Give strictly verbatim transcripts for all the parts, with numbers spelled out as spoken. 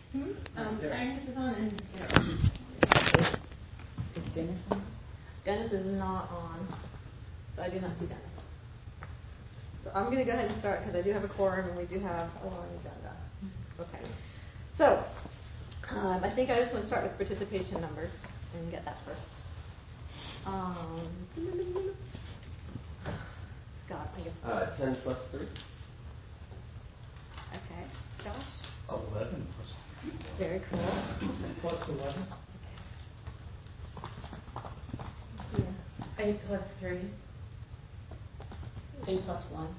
Hmm? Um, Agnes is on and is Dennis on? Dennis is not on, so I do not see Dennis. So I'm going to go ahead and start because I do have a quorum and we do have a long agenda. Okay. So um, I think I just want to start with participation numbers and get that first. Um, Scott, I guess. Uh, ten plus three. Okay. Josh? eleven plus three. Very cool. Plus eleven. Yeah. Eight plus three. Eight plus one.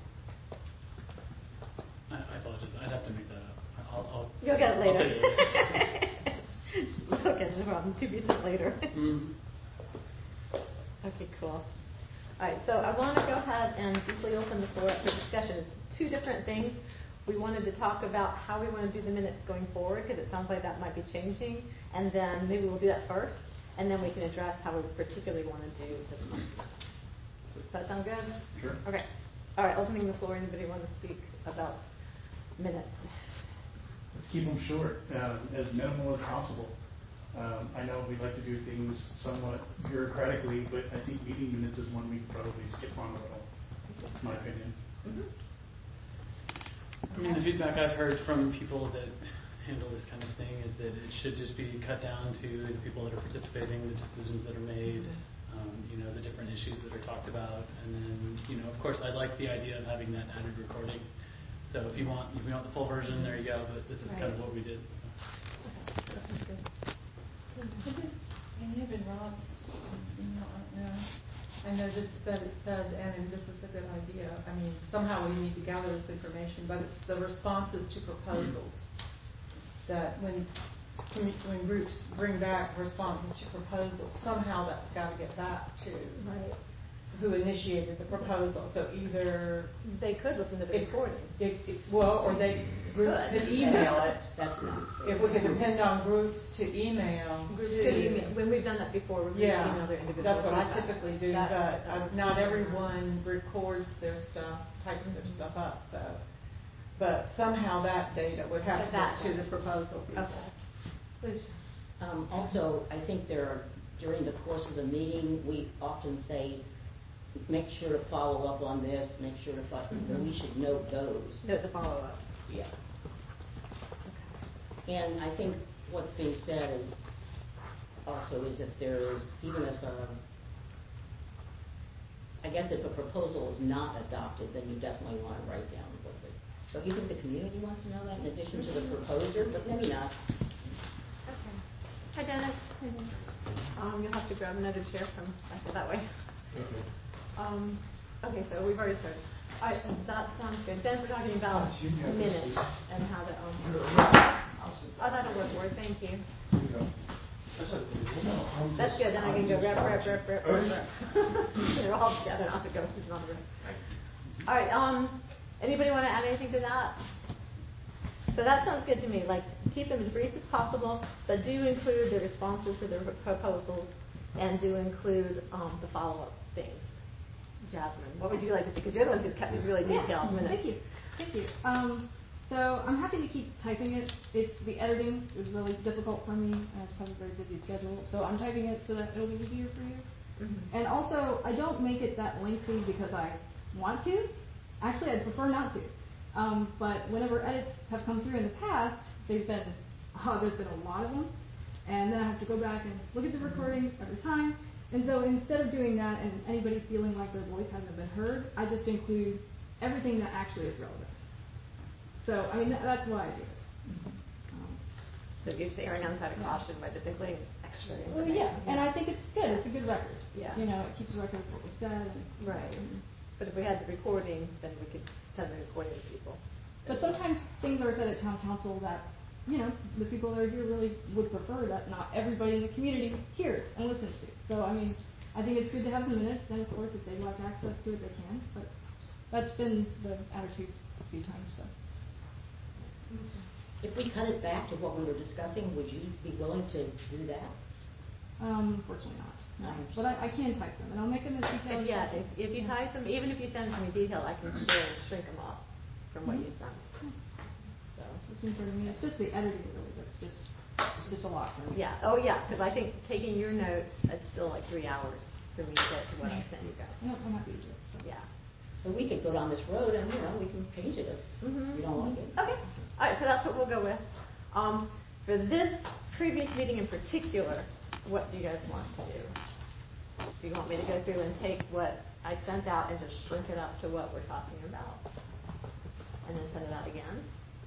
I, I apologize. I'd have to make that up. I'll, I'll, You'll get it later. It later. Okay, no problem. To be said later. Mm. Okay, cool. All right, so I want to go ahead and briefly open the floor up for discussion. It's two different things. We wanted to talk about how we want to do the minutes going forward because it sounds like that might be changing. And then maybe we'll do that first, and then we can address how we particularly want to do this month's minutes. Does that sound good? Sure. Okay. All right, opening the floor. Anybody want to speak about minutes? Let's keep them short, um, as minimal as possible. Um, I know we like to do things somewhat bureaucratically, but I think meeting minutes is one we could probably skip on a little. That's my opinion. Mm-hmm. I mean, the feedback I've heard from people that handle this kind of thing is that it should just be cut down to the people that are participating, the decisions that are made, um, you know, the different issues that are talked about, and then, you know, of course, I like the idea of having that added recording. So if you want, if you want the full version, there you go. But this is right. kind of what we did. Okay. That sounds good. In Evan Rob's email, I know, I noticed that it said, and this is a good idea, I mean, somehow we need to gather this information, but it's the responses to proposals. That when when groups bring back responses to proposals, somehow that's got to get back to Right. who initiated the proposal. So either they could listen to the it, recording. It, it, well, or they groups Good. could email it. That's not. If we could depend on groups to email. Groups to, could email. When we've done that before, we've yeah, emailed their individual that's what I feedback. typically do, That, but that uh, not everyone records their stuff, types mm-hmm. their stuff up. So, but somehow that data would have to get to the proposal people. Okay. Please. Um, also, I think there are, during the course of the meeting, we often say, make sure to follow up on this, make sure to follow, mm-hmm. we should note those. Note the follow-ups. Yeah. Okay. And I think what's being said is also is if there is, even if a, I guess if a proposal is not adopted, then you definitely want to write down what the, so you think the community wants to know that in addition to the proposer, but maybe not. Okay. Hi, Dennis. Hi, Dennis. Um, you'll have to grab another chair from back that way. Okay. Um, okay, so we've already started. All right, that sounds good. Then we're talking about minutes and how to. Um, oh, that'll work for it. Thank you. That's good. Then I can go rep, rep, rep, rep, rep, rep. They're all together. I'll have to go. It's not a All right. Um, anybody want to add anything to that? So that sounds good to me. Like, keep them as brief as possible, but do include the responses to the proposals and do include um, the follow-up things. Jasmine, what would you like to see? Because you're the one who's kept these really detailed yeah, minutes. Thank you. Thank you. Um, so I'm happy to keep typing it. It's the editing is really difficult for me. I just have a very busy schedule. So I'm typing it so that it'll be easier for you. Mm-hmm. And also, I don't make it that lengthy because I want to. Actually, I prefer not to. Um, but whenever edits have come through in the past, they've been, oh, there's been a lot of them. And then I have to go back and look at the recording every time. And so instead of doing that and anybody feeling like their voice hasn't been heard, I just include everything that actually is relevant. So, I mean, that, that's why I do it. Um, so you're erring on the side of caution by just including extra information. Well, yeah, yeah, and I think it's good. It's a good record. Yeah. You know, it keeps a record of what we said. And, right. And, but if we had the recording, then we could send the recording to people. But sometimes things are said at town council that, you know, the people that are here really would prefer that not everybody in the community hears and listens to. So, I mean, I think it's good to have the minutes, and of course, if they'd like access to it, they can. But that's been the attitude a few times. So, if we cut it back to what we were discussing, would you be willing to do that? Um, unfortunately not. No. But I, I can type them, and I'll make them as detailed. If, yeah, if, if you type them, even if you send them to me detailed, I can still shrink them up from what mm-hmm. you sent. So it seems to me it's just the editing that really does it's just, it's just a lot for me. Yeah, oh yeah, because I think taking your notes, it's still like three hours for me to get to what I sent you guys. No, I'm happy to do it, so. Yeah. But we could go down this road and, you know, we can change it if Mhm. we don't like it. Okay, all right, so that's what we'll go with. Um, for this previous meeting in particular, what do you guys want to do? Do you want me to go through and take what I sent out and just shrink it up to what we're talking about? And then send it out again?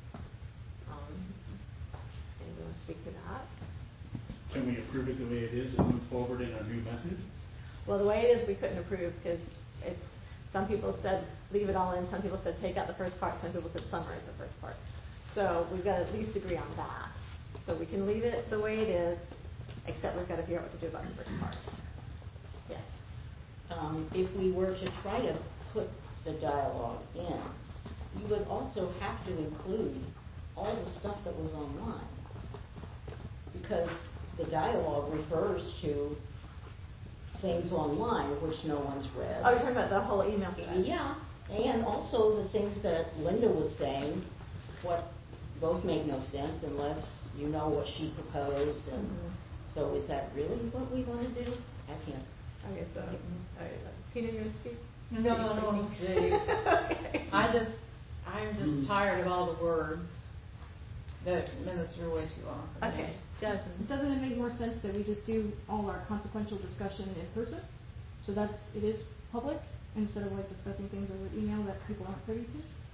Um, anybody want to speak to that? Can we approve it the way it is and move forward in our new method? Well, the way it is, we couldn't approve because it's, some people said leave it all in, some people said take out the first part, some people said summarize the first part. So we've got to at least agree on that. So we can leave it the way it is, except we've got to figure out what to do about the first part. Yes. Um, if we were to try to put the dialogue in, you would also have to include all the stuff that was online. Because the dialogue refers to things online which no one's read. Oh, you're talking about the whole email thread? Yeah, and also the things that Linda was saying, what both make no sense unless you know what she proposed. And Mhm. so is that really what we want to do? I can't. Okay, so, all right, Tina, you want to speak? No, I don't want to see. Okay. I just, I'm just tired of all the words. The minutes are way too long for me. Okay, Jasmine. Doesn't it make more sense that we just do all our consequential discussion in person? So that's, it is public, instead of like discussing things over email that people aren't privy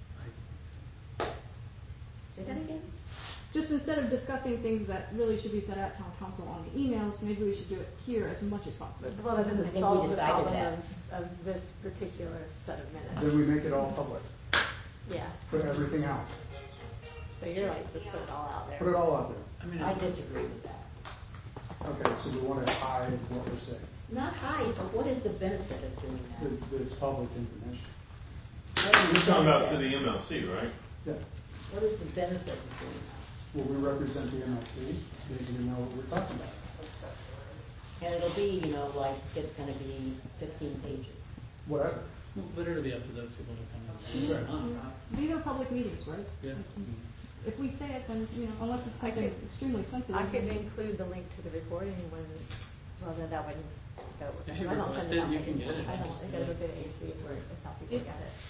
to? Say that again? Just instead of discussing things that really should be said at town council on the emails, maybe we should do it here as much as possible. Well, that I doesn't think we solve the decided problem that. of, of this particular set of minutes. Then we make it all public. Yeah, Put everything out. so you're like, just put it all out there. Put it all out there. I mean, I disagree with that. Okay, so we want to hide what we're saying, Not hide, but what is the benefit of doing that, that? that it's public information. You're talking about to the M L C, right? Yeah. What is the benefit of doing that? Well, we represent the M L C, they need to know what we're talking about. And it'll be, you know, like, it's gonna be fifteen pages. Whatever. but it'll be up to those people to come in. Right. These are public meetings, right? Yeah. If we say it, then, you know, unless it's I something could- extremely sensitive. I could then- include the link to the recording when, well, then that wouldn't go. If you I don't request send it, out you by can email. get it. I don't, Just it do goes it. to A C where it's how people get it.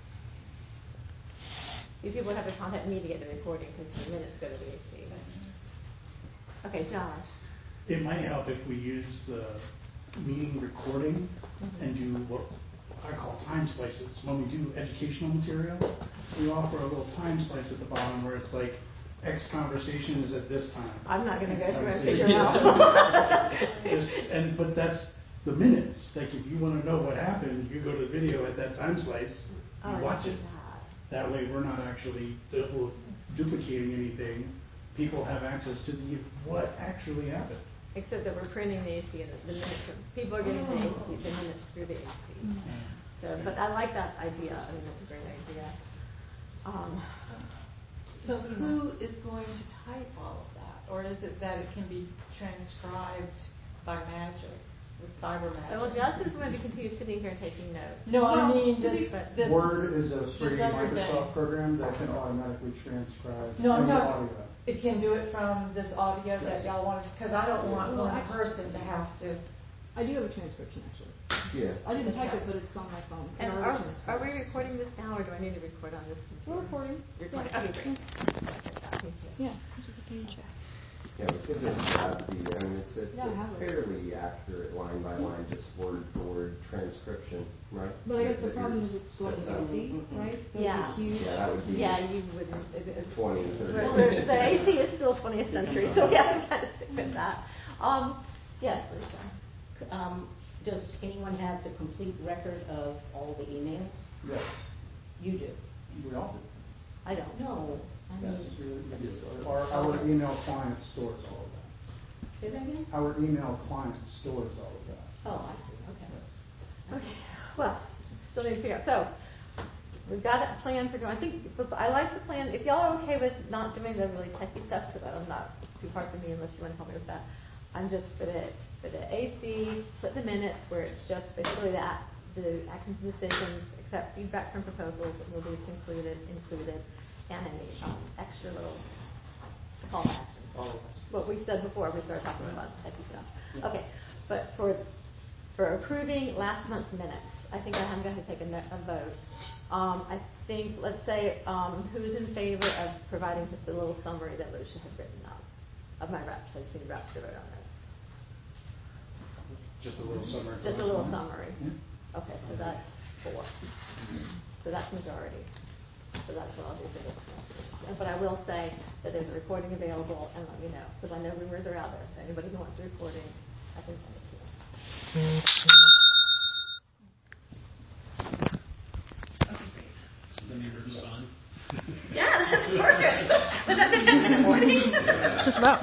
You people have to contact me to get the recording because the minutes go to the A C. Okay, Josh. It might help if we use the meeting recording and do what I call time slices. When we do educational material, we offer a little time slice at the bottom where it's like, X conversation is at this time. I'm not gonna go X through and conversation- figure out. Just- And, but that's the minutes. Like, if you want to know what happened, you go to the video at that time slice, Oh, you I watch see it. that. That way, we're not actually du- duplicating anything. People have access to the, what actually happened. Except that we're printing the A C and the the minutes, are- people are getting the A C, the minutes through the A C. So, but I like that idea, I mean, that's a great idea. Um, So who is going to type all of that? Or is it that it can be transcribed by magic, with cyber magic? Well, Justin's going to continue sitting here and taking notes. No, I Well, mean, to this, be- this. Word is a free this other thing. Microsoft program that can automatically transcribe No, I'm any talking, audio. it can do it from this audio that Yes. y'all want, because I don't want Well, one actually- person to have to. I do have a transcription, actually. Yeah. I didn't type it, but it's on my phone. And It are, already are we transcribes. recording this now, or do I need to record on this We're computer? recording. You're Yeah. recording, okay, great. Yeah. Yeah, we could just have the, I mean, it's, it's Yeah, I a have it. fairly accurate line by line, just word for word transcription, right? But I guess the That problem yours is it's going to spits out. A C, right? So Yeah. it'd be huge. Yeah, that would be Yeah, you wouldn't. it- it's- twenty, thirty. Well, the the A C is still twentieth century, so we have to kind of stick with that. Um, yes, Lisa. Um, does anyone have the complete record of all the emails? Yes, You do. we all do. I don't. No, I mean, Yes, we we do. Our, our email client stores all of that. say that again? Our email client stores all of that. Oh, I see, okay. Okay, well, still need to figure out, so, we've got a plan for doing, I think, I like the plan, if y'all are okay with not doing the really techy stuff, because I'm not too hard for me unless you want to help me with that, I'm just for the, for the A C, split the minutes, where it's just basically that, the actions and decisions, accept feedback from proposals that will be concluded, included, and a, um, extra little call to action, so what we said before we started talking about typey stuff. Okay, but for for approving last month's minutes, I think I'm going to take a, no- a vote. Um, I think, let's say, um, who's in favor of providing just a little summary that Lucia had written up of my reps? I just need reps to vote on this. Just a little summary. Just a little summary. Okay, so that's four. So that's majority. So that's what I'll do for this next week. But I will say that there's a recording available, and let me know, because I know rumors are out there. So anybody who wants the recording, I can send it to you. So then you move on. Yeah, that's perfect. Was that the ten minute warning? Just about.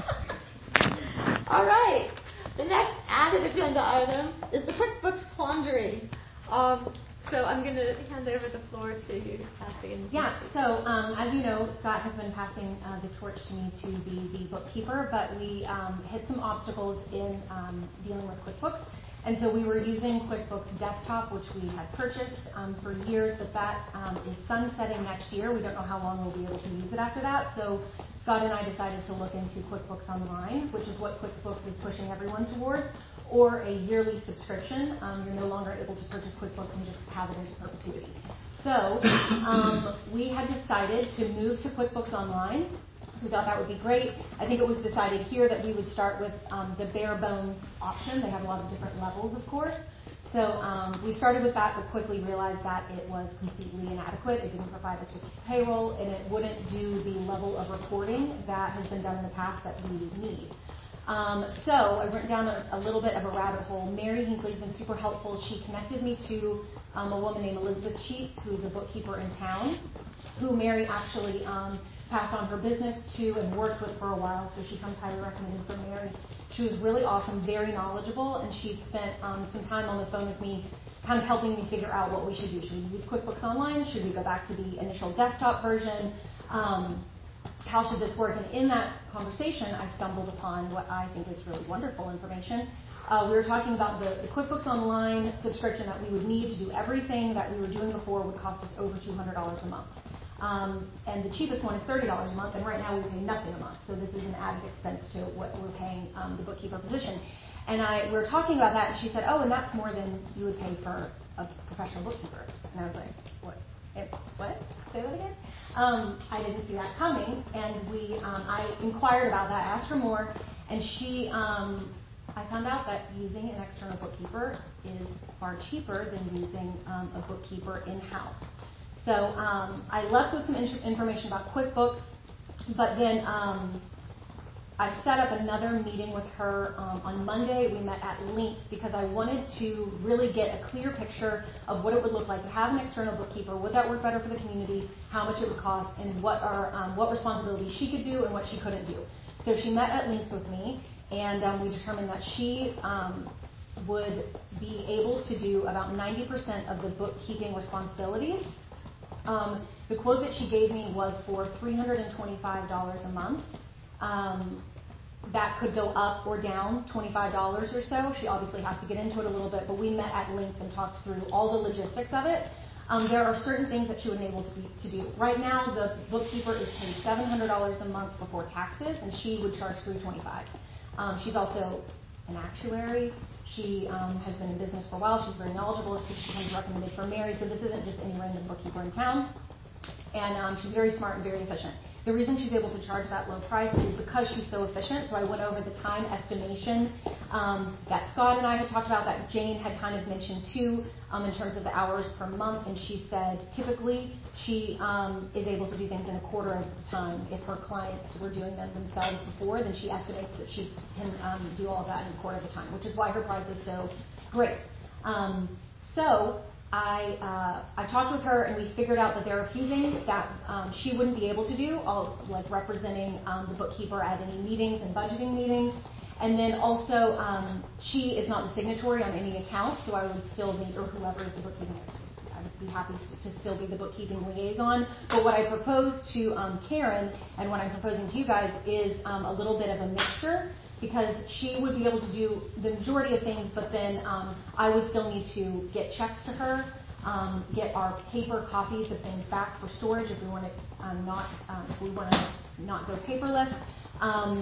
All right. The next added agenda item is the QuickBooks Quandary. Um, so I'm going to hand over the floor to you, Kathy. Yeah, so um, as you know, Scott has been passing uh, the torch to me to be the bookkeeper, but we um, hit some obstacles in um, dealing with QuickBooks. And so we were using QuickBooks Desktop, which we had purchased um, for years, but that um, is sunsetting next year. We don't know how long we'll be able to use it after that. So Scott and I decided to look into QuickBooks Online, which is what QuickBooks is pushing everyone towards, or a yearly subscription. Um, you're no longer able to purchase QuickBooks and just have it into perpetuity. So um, we had decided to move to QuickBooks Online. So we thought that would be great. I think it was decided here that we would start with um, the bare bones option. They have a lot of different levels, of course. So um, we started with that, but quickly realized that it was completely inadequate. It didn't provide us with payroll, and it wouldn't do the level of reporting that has been done in the past that we need. Um, so I went down a, a little bit of a rabbit hole. Mary Hinkley's been super helpful. She connected me to um, a woman named Elizabeth Sheets, who is a bookkeeper in town, who Mary actually um, passed on her business to and worked with for a while, so she comes highly recommended from Mary. She was really awesome, very knowledgeable, and she spent um, some time on the phone with me kind of helping me figure out what we should do. Should we use QuickBooks Online? Should we go back to the initial desktop version? Um, how should this work? And in that conversation, I stumbled upon what I think is really wonderful information. Uh, we were talking about the, the QuickBooks Online subscription that we would need to do everything that we were doing before would cost us over two hundred dollars a month. Um, and the cheapest one is thirty dollars a month, and right now we pay nothing a month. So this is an added expense to what we're paying um, the bookkeeper position. And I we were talking about that, and she said, "Oh, and that's more than you would pay for a professional bookkeeper." And I was like, "What? It, what? Say that again?" Um, I didn't see that coming, and we um, I inquired about that, asked her more, and she um, I found out that using an external bookkeeper is far cheaper than using um, a bookkeeper in-house. So um, I left with some in- information about QuickBooks, but then um, I set up another meeting with her um, on Monday. We met at length because I wanted to really get a clear picture of what it would look like to have an external bookkeeper. Would that work better for the community? How much it would cost, and what are um, what responsibilities she could do and what she couldn't do. So she met at length with me, and um, we determined that she um, would be able to do about ninety percent of the bookkeeping responsibilities. Um, the quote that she gave me was for three hundred twenty-five dollars a month. Um, that could go up or down twenty-five dollars or so. She obviously has to get into it a little bit, but we met at length and talked through all the logistics of it. Um, there are certain things that she would be able to, be, to do. Right now, the bookkeeper is paid seven hundred dollars a month before taxes, and she would charge three hundred twenty-five dollars. Um, she's also an actuary. She um, has been in business for a while. She's very knowledgeable. She comes recommended for Mary, so this isn't just any random bookkeeper in town. And um, she's very smart and very efficient. The reason she's able to charge that low price is because she's so efficient. So I went over the time estimation um, that Scott and I had talked about, that Jane had kind of mentioned too, um, in terms of the hours per month. And she said typically she um, is able to do things in a quarter of the time. If her clients were doing them themselves before, then she estimates that she can um, do all of that in a quarter of the time, which is why her price is so great. Um, so I uh, I talked with her, and we figured out that there are a few things that um, she wouldn't be able to do, all, like representing um, the bookkeeper at any meetings and budgeting meetings. And then also, um, she is not the signatory on any account, so I would still need, or whoever is the bookkeeping, I would be happy to, to still be the bookkeeping liaison. But what I proposed to um, Karen, and what I'm proposing to you guys, is um, a little bit of a mixture, because she would be able to do the majority of things, but then um, I would still need to get checks to her, um, get our paper copies of things back for storage if we want to um, not um, if we want to not go paperless. Um,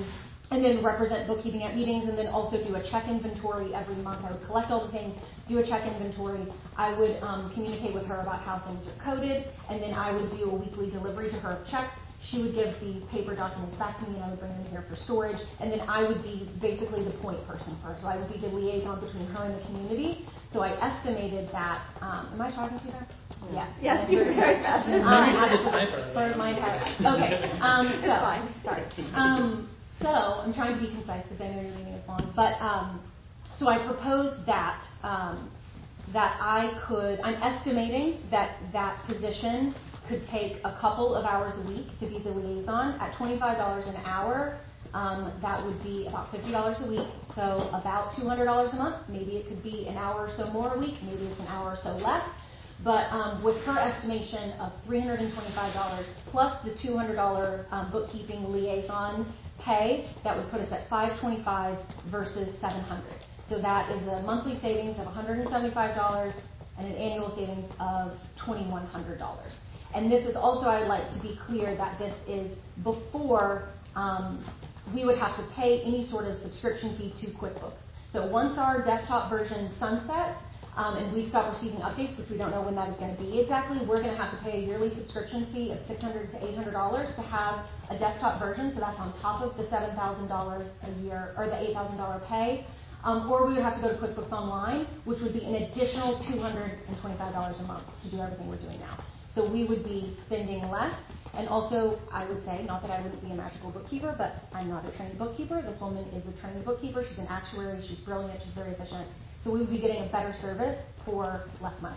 and then represent bookkeeping at meetings, and then also do a check inventory every month. I would collect all the things, do a check inventory. I would um, communicate with her about how things are coded, and then I would do a weekly delivery to her of checks. She would give the paper documents back to me, and I would bring them here for storage, and then I would be basically the point person for her. So I would be the liaison between her and the community. So I estimated that, um, am I talking to you there? Yes. Yes, you were very fast. Um, Maybe for the typo. for my entire life. Okay. Um, so, sorry. Um, so I'm trying to be concise because I know your meeting is long. But um, so I proposed that um, that I could. I'm estimating that that position could take a couple of hours a week to be the liaison at twenty-five dollars an hour. Um, that would be about fifty dollars a week, so about two hundred dollars a month. Maybe it could be an hour or so more a week. Maybe it's an hour or so less. But um, with her estimation of three hundred twenty-five dollars plus the two hundred dollars um, bookkeeping liaison pay, that would put us at five hundred twenty-five dollars versus seven hundred dollars. So that is a monthly savings of one hundred seventy-five dollars and an annual savings of twenty-one hundred dollars. And this is also, I'd like to be clear that this is before um, we would have to pay any sort of subscription fee to QuickBooks. So once our desktop version sunsets, Um, and we stop receiving updates, which we don't know when that is going to be exactly, we're going to have to pay a yearly subscription fee of six hundred dollars to eight hundred dollars to have a desktop version. So that's on top of the seven thousand dollars a year, or the eight thousand dollars pay. Um, or we would have to go to QuickBooks Online, which would be an additional two hundred twenty-five dollars a month to do everything we're doing now. So we would be spending less. And also, I would say, not that I wouldn't be a magical bookkeeper, but I'm not a trained bookkeeper. This woman is a trained bookkeeper. She's an actuary. She's brilliant. She's very efficient. So we would be getting a better service for less money.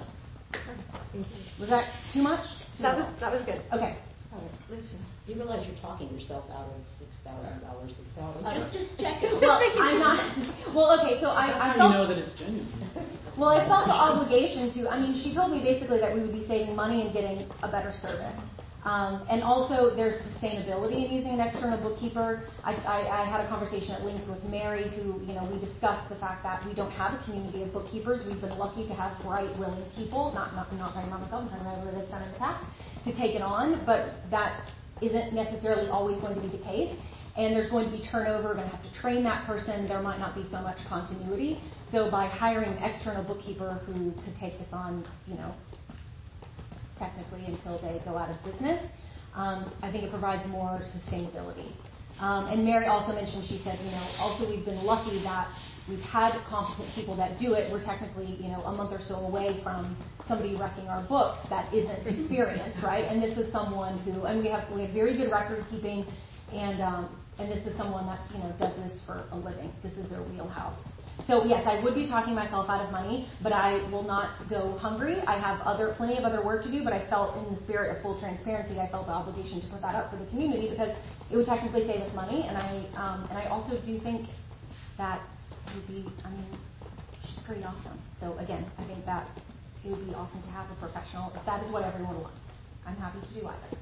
Was that too much? Too That was, little? that was good. Okay. All right, listen, you realize you're talking yourself out of six thousand dollars of salary? Uh, Just, just check it. Well, I'm not. Well, okay. So I, I How do felt. you know that it's genuine? Well, I felt the obligation to. I mean, she told me basically that we would be saving money and getting a better service. Um, and also, there's sustainability in using an external bookkeeper. I, I, I had a conversation at length with Mary, who, you know, we discussed the fact that we don't have a community of bookkeepers. We've been lucky to have bright, willing people, not not, not talking about myself, I'm talking about everybody that's done it in the past, to take it on. But that isn't necessarily always going to be the case. And there's going to be turnover. We're going to have to train that person. There might not be so much continuity. So by hiring an external bookkeeper who could take this on, you know, technically until they go out of business, um, I think it provides more sustainability. Um, and Mary also mentioned, she said, you know, also we've been lucky that we've had competent people that do it. We're technically, you know, a month or so away from somebody wrecking our books that isn't experienced, right? And this is someone who, and we have we have very good record keeping, and um, and this is someone that, you know, does this for a living. This is their wheelhouse. So yes, I would be talking myself out of money, but I will not go hungry. I have other plenty of other work to do, but I felt in the spirit of full transparency, I felt the obligation to put that up for the community because it would technically save us money, and I um, and I also do think that it would be, I mean, she's pretty awesome. So again, I think that it would be awesome to have a professional, if that is what everyone wants. I'm happy to do either.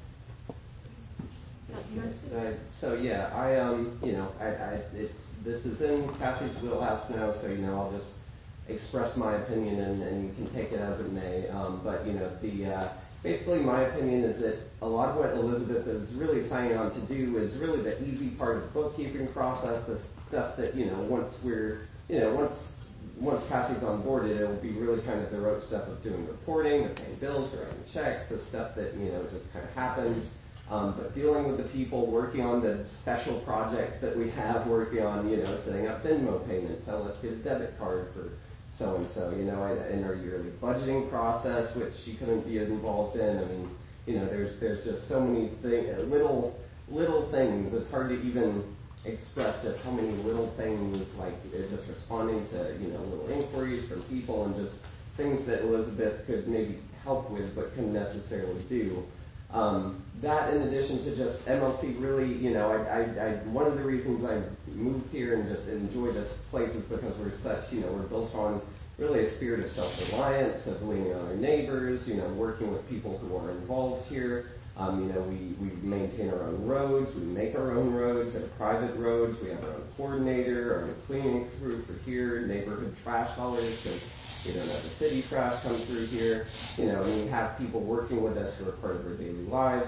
Uh, so yeah, I um, you know, I, I it's this is in Cassie's wheelhouse now, so you know, I'll just express my opinion and, and you can take it as it may. Um, but you know, the uh, basically my opinion is that a lot of what Elizabeth is really signing on to do is really the easy part of the bookkeeping process, the stuff that you know, once we're you know, once once Cassie's on board, it will be really kind of the rote stuff of doing reporting, the paying bills, the writing checks, the stuff that you know just kind of happens. Um, but dealing with the people, working on the special projects that we have, working on, you know, setting up Venmo payments, so let's get a debit card for so-and-so, you know, in our yearly budgeting process, which she couldn't be involved in. I mean, you know, there's there's just so many things, little, little things. It's hard to even express just how many little things, like just responding to, you know, little inquiries from people and just things that Elizabeth could maybe help with but couldn't necessarily do. Um, that in addition to just M L C really, you know, I, I, I, one of the reasons I moved here and just enjoy this place is because we're such, you know, we're built on really a spirit of self-reliance, of leaning on our neighbors, you know, working with people who are involved here. Um, you know, we, we maintain our own roads, we make our own roads, and private roads, we have our own coordinator, our own cleaning crew for here, neighborhood trash haulers, because we don't have the city trash come through here, you know, and we have people working with us who are part of our daily lives.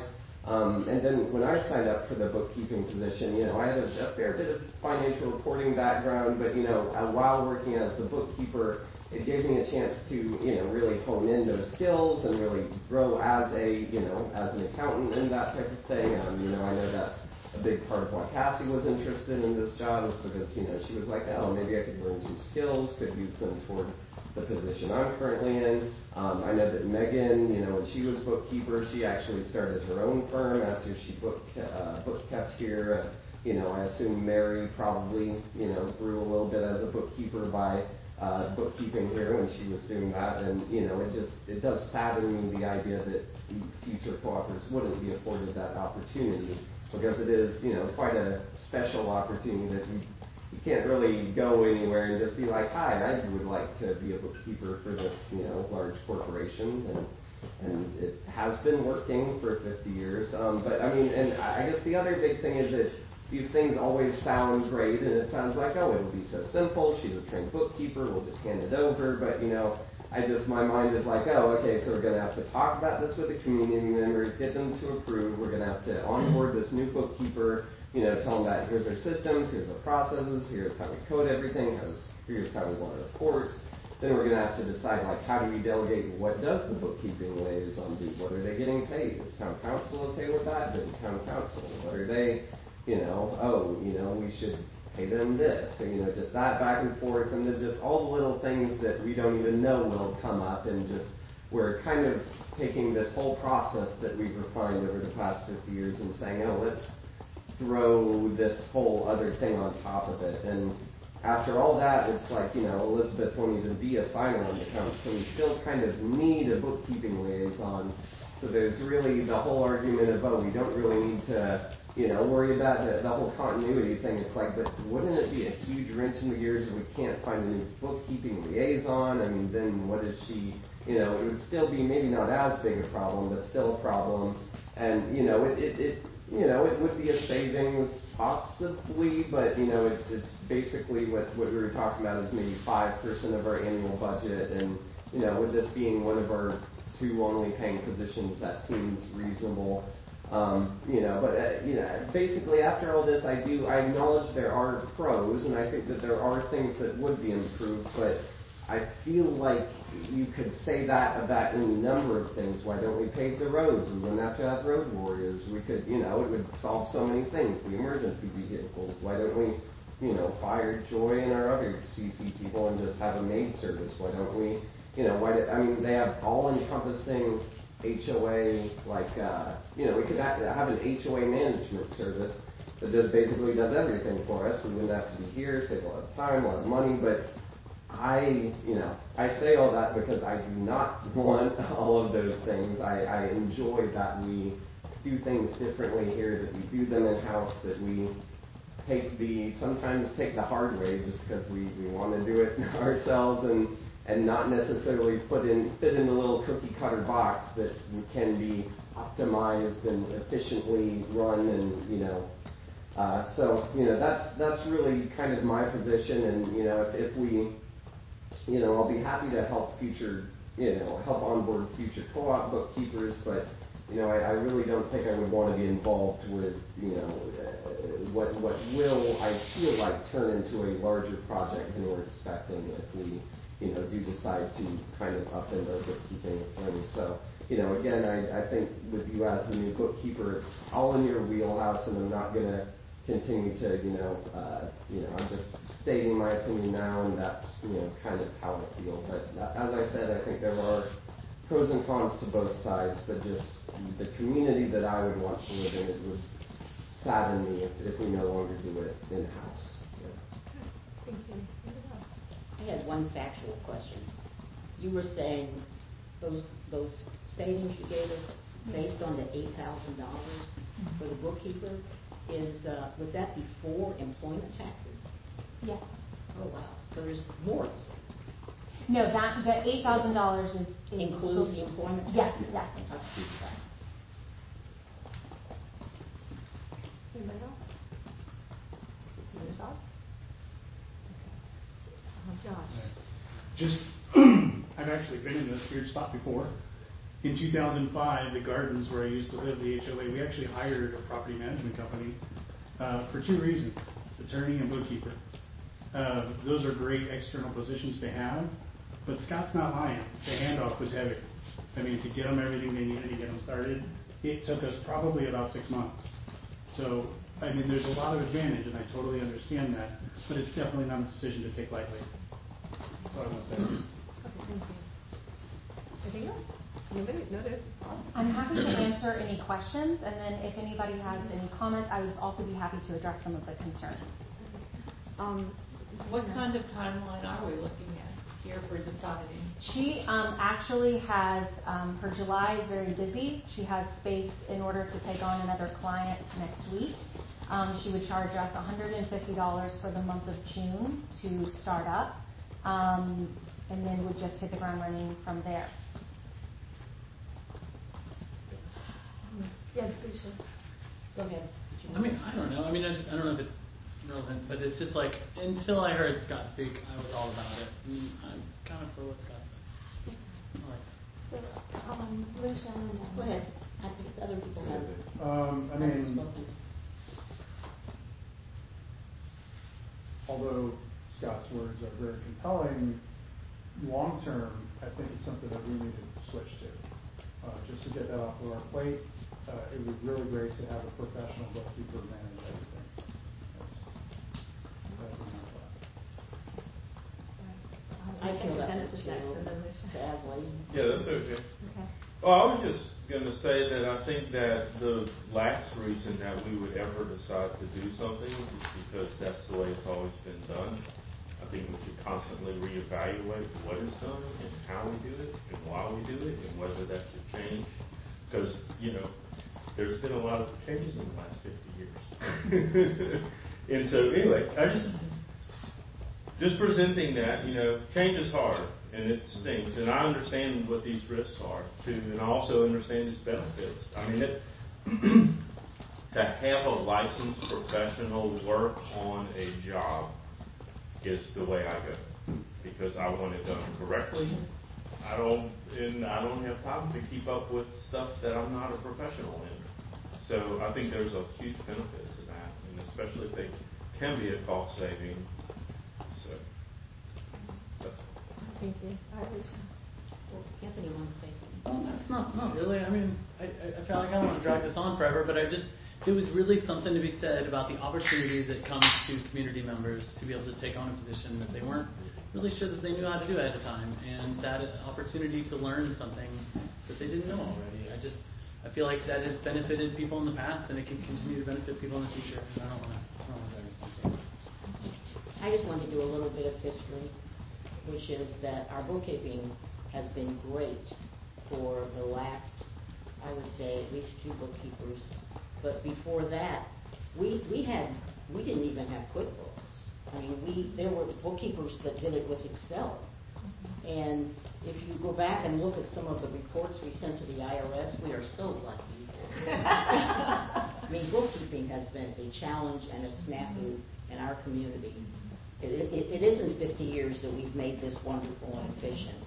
Um, and then when I signed up for the bookkeeping position, you know, I had a, a fair bit of financial reporting background, but, you know, uh, while working as the bookkeeper, it gave me a chance to, you know, really hone in those skills and really grow as a, you know, as an accountant and that type of thing. Um, you know, I know that's a big part of why Cassie was interested in this job, was because, you know, she was like, oh, maybe I could learn some skills, could use them toward the position I'm currently in. Um, I know that Megan, you know, when she was bookkeeper, she actually started her own firm after she book, uh, book kept here. Uh, you know, I assume Mary probably, you know, grew a little bit as a bookkeeper by uh, bookkeeping here when she was doing that. And, you know, it just, it does sadden me, the idea that future co-authors wouldn't be afforded that opportunity, because it is, you know, quite a special opportunity that you You can't really go anywhere and just be like, hi, I would like to be a bookkeeper for this, you know, large corporation, and and it has been working for fifty years. Um, but I mean, and I guess the other big thing is that these things always sound great, and it sounds like, oh, it'll be so simple. She's a trained bookkeeper. We'll just hand it over. But you know, I just my mind is like, oh, okay, so we're going to have to talk about this with the community members, get them to approve. We're going to have to onboard this new bookkeeper. You know, tell them that here's our systems, here's our processes, here's how we code everything, here's how we want our reports. Then we're going to have to decide, like, how do we delegate, what does the bookkeeping liaison do? What are they getting paid? Is town council okay with that? Good town council. What are they, you know, oh, you know, we should pay them this. So, you know, just that back and forth, and then just all the little things that we don't even know will come up, and just we're kind of taking this whole process that we've refined over the past fifty years and saying, oh, let's throw this whole other thing on top of it. And after all that, it's like, you know, Elizabeth won't even be a signer on the account, so we still kind of need a bookkeeping liaison. So there's really the whole argument of, oh, we don't really need to, you know, worry about the, the whole continuity thing. It's like, but wouldn't it be a huge wrench in the gears if we can't find a new bookkeeping liaison? I mean, then what is she, you know, it would still be maybe not as big a problem, but still a problem. And, you know, it, it, it you know, it would be a savings possibly, but, you know, it's it's basically what, what we were talking about is maybe five percent of our annual budget. And, you know, with this being one of our two only paying positions, that seems reasonable. Um, you know, but, uh, you know, basically after all this, I do, I acknowledge there are pros, and I think that there are things that would be improved, but I feel like you could say that about any number of things. Why don't we pave the roads? We wouldn't have to have road warriors. We could, you know, it would solve so many things. The emergency vehicles. Why don't we, you know, fire Joy and our other C C people and just have a maid service? Why don't we, you know, why do, I mean, they have all-encompassing H O A, like, uh, you know, we could have, have an H O A management service that just basically does everything for us. We wouldn't have to be here, save a lot of time, a lot of money, but I, you know, I say all that because I do not want all of those things. I, I enjoy that we do things differently here, that we do them in-house, that we take the, sometimes take the hard way just because we, we want to do it ourselves, and, and not necessarily put in, fit in a little cookie cutter box that can be optimized and efficiently run, and, you know, uh, so, you know, that's, that's really kind of my position. And, you know, if, if we, you know, I'll be happy to help future, you know, help onboard future co-op bookkeepers, but, you know, I, I really don't think I would want to be involved with, you know, uh, what what will, I feel like, turn into a larger project than we're expecting if we, you know, do decide to kind of upend our bookkeeping things. So, you know, again, I, I think with you as the new bookkeeper, it's all in your wheelhouse, and I'm not going to continue to, you know, uh, you know, I'm just stating my opinion now, and that's, you know, kind of how I feel. But as I said, I think there are pros and cons to both sides, but just the community that I would want to live in, it would sadden me if, if we no longer do it in-house. Yeah. Thank you. I had one factual question. You were saying those those savings you gave us based on the eight thousand dollars for the bookkeeper, is uh, was that before employment taxes? Yes. Oh wow! So there's more. No, that the eight thousand dollars is, is includes the employment yes, taxes. yes. Okay. Anybody else? Any thoughts? Okay. Oh, Josh. Just, I've actually been in this weird spot before. In two thousand five, the Gardens, where I used to live, the H O A, we actually hired a property management company uh, for two reasons, attorney and bookkeeper. Uh, those are great external positions to have, but Scott's not lying. The handoff was heavy. I mean, to get them everything they needed to get them started, it took us probably about six months. So, I mean, there's a lot of advantage, and I totally understand that, but it's definitely not a decision to take lightly. That's all I want to say. Okay, thank you. Anything else? Anybody? No, no. I'm happy to answer any questions, and then if anybody has any comments, I would also be happy to address some of the concerns. Um, What kind of timeline are we looking at here for deciding? She um, actually has, um, her July is very busy. She has space in order to take on another client next week. Um, she would charge us one hundred fifty dollars for the month of June to start up, um, and then would just hit the ground running from there. yeah, Lisa. Go ahead. I mean, I don't know. I mean, I just I don't know if it's relevant, but it's just like until I heard Scott speak, I was all about it. And I'm kind of for what Scott said. I like that. So, um, Lucia, and Go ahead. I think other people have. Um, I haven't mean, spoken. although Scott's words are very compelling, long term, I think it's something that we need to switch to. Uh, just to get that off of our plate, uh, it would be really great to have a professional bookkeeper manage everything. That's, that would be my thought. I feel that Dennis way is next, and then too. Lucia. Sadly. Yeah, that's okay. Okay. Well, I was just going to say that I think that the last reason that we would ever decide to do something is because that's the way it's always been done. I think we should constantly reevaluate what is done and how we do it and why we do it and whether that should change. Because, you know, there's been a lot of changes in the last fifty years. And so, anyway, I just, just presenting that, you know, change is hard. And it stinks, and I understand what these risks are too, and I also understand its benefits. I mean, it, to have a licensed professional work on a job is the way I go, because I want it done correctly. I don't, and I don't have time to keep up with stuff that I'm not a professional in. So I think there's a huge benefit to that, and especially if they can be a cost saving. So that's Thank you. All right, Lucia. Well, Anthony wants to say something. Well, that's not, not really. I mean, I, I feel like I don't want to drag this on forever, but I just, there was really something to be said about the opportunities that come to community members to be able to take on a position that they weren't really sure that they knew how to do ahead of time, and that opportunity to learn something that they didn't know already. I just, I feel like that has benefited people in the past, and it can continue to benefit people in the future. And I don't want to, I don't want to drag this on forever. I just wanted to do a little bit of history, which is that our bookkeeping has been great for the last, I would say, at least two bookkeepers. But before that, we we had we didn't even have QuickBooks. I mean, we there were bookkeepers that did it with Excel. And if you go back and look at some of the reports we sent to the I R S, we are so lucky. I mean, bookkeeping has been a challenge and a snafu in our community. It, it, it isn't fifty years that we've made this wonderful and efficient.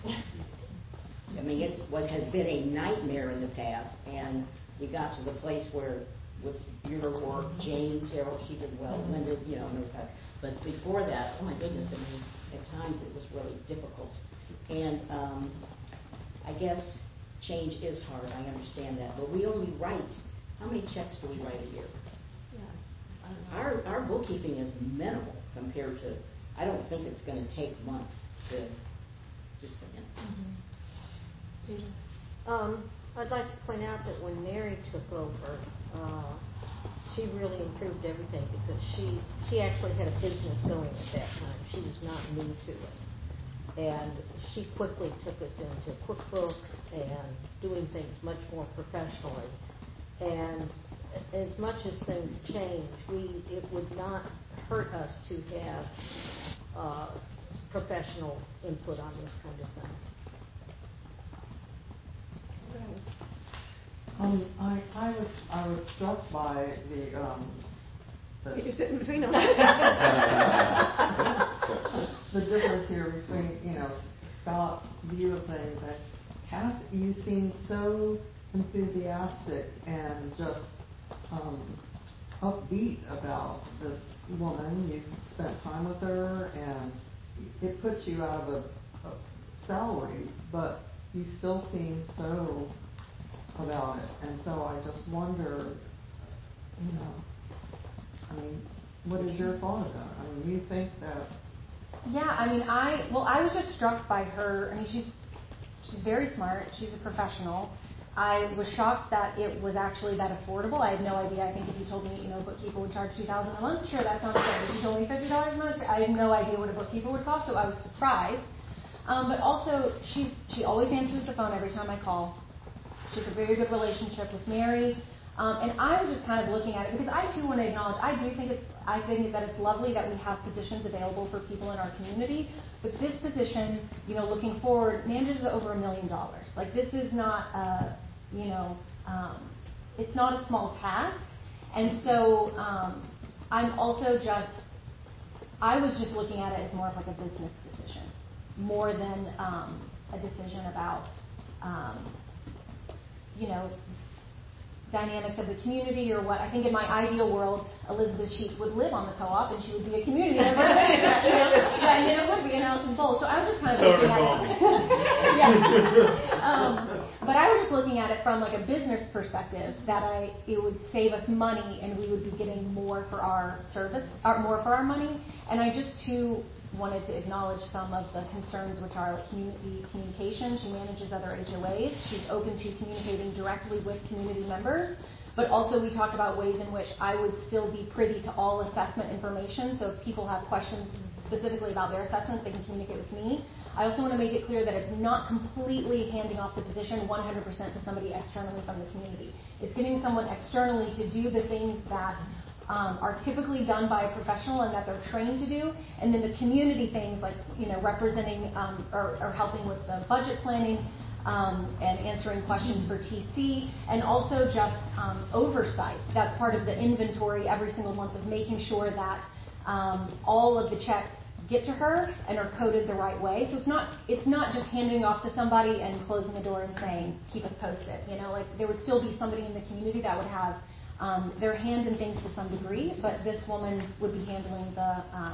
I mean, it's what has been a nightmare in the past, and we got to the place where, with your work, Jane, Terrell, she did well, Linda, you know, knows how. But before that, oh my goodness, I mean, at times it was really difficult. And um, I guess change is hard, I understand that, but we only write, how many checks do we write a year? Yeah. Our, our bookkeeping is minimal compared to, I don't think it's going to take months to, just saying. Mm-hmm. Um, I'd like to point out that when Mary took over, uh, she really improved everything because she, she actually had a business going at that time. She was not new to it. And she quickly took us into QuickBooks and doing things much more professionally. And as much as things change, we it would not hurt us to have uh, professional input on this kind of thing. Um, I, I was I was struck by the um, the, You sit in between them. the difference here between you know Scott's view of things and Cass, you seem so enthusiastic and just um, upbeat about this woman. You've spent time with her, and it puts you out of a, a salary, but you still seem so about it. And so I just wonder, you know, I mean, what is your thought about it? I mean, you think that... Yeah, I mean, I, well, I was just struck by her. I mean, she's, she's very smart. She's a professional. I was shocked that it was actually that affordable. I had no idea. I think if you told me, you know, a bookkeeper would charge two thousand dollars a month, sure, that sounds great. If you told me fifty dollars a month, I had no idea what a bookkeeper would cost, so I was surprised. Um, but also, she's, she always answers the phone every time I call. She has a very good relationship with Mary. Um, and I was just kind of looking at it because I too want to acknowledge, I do think it's, I think that it's lovely that we have positions available for people in our community. But this position, you know, looking forward, manages over a million dollars. Like, this is not, a, you know, um, it's not a small task. And so um, I'm also just, I was just looking at it as more of like a business decision, more than um, a decision about, um, you know, dynamics of the community or what. I think in my ideal world, Elizabeth Sheets would live on the co-op and she would be a community member. you know, and it would be an Allison Bowl. So I was just kind of looking at it. yeah. um, but I was just looking at it from like a business perspective that I it would save us money and we would be getting more for our service, or more for our money. And I just too wanted to acknowledge some of the concerns which are like community communication. She manages other H O As. She's open to communicating directly with community members. But also we talked about ways in which I would still be privy to all assessment information. So if people have questions specifically about their assessments, they can communicate with me. I also want to make it clear that it's not completely handing off the position one hundred percent to somebody externally from the community. It's getting someone externally to do the things that Um, are typically done by a professional and that they're trained to do, and then the community things like, you know, representing um, or, or helping with the budget planning um, and answering questions for T C, and also just um, oversight. That's part of the inventory every single month of making sure that um, all of the checks get to her and are coded the right way. So it's not it's not just handing off to somebody and closing the door and saying, keep us posted. You know, like there would still be somebody in the community that would have Um, their hand in things to some degree, but this woman would be handling the um,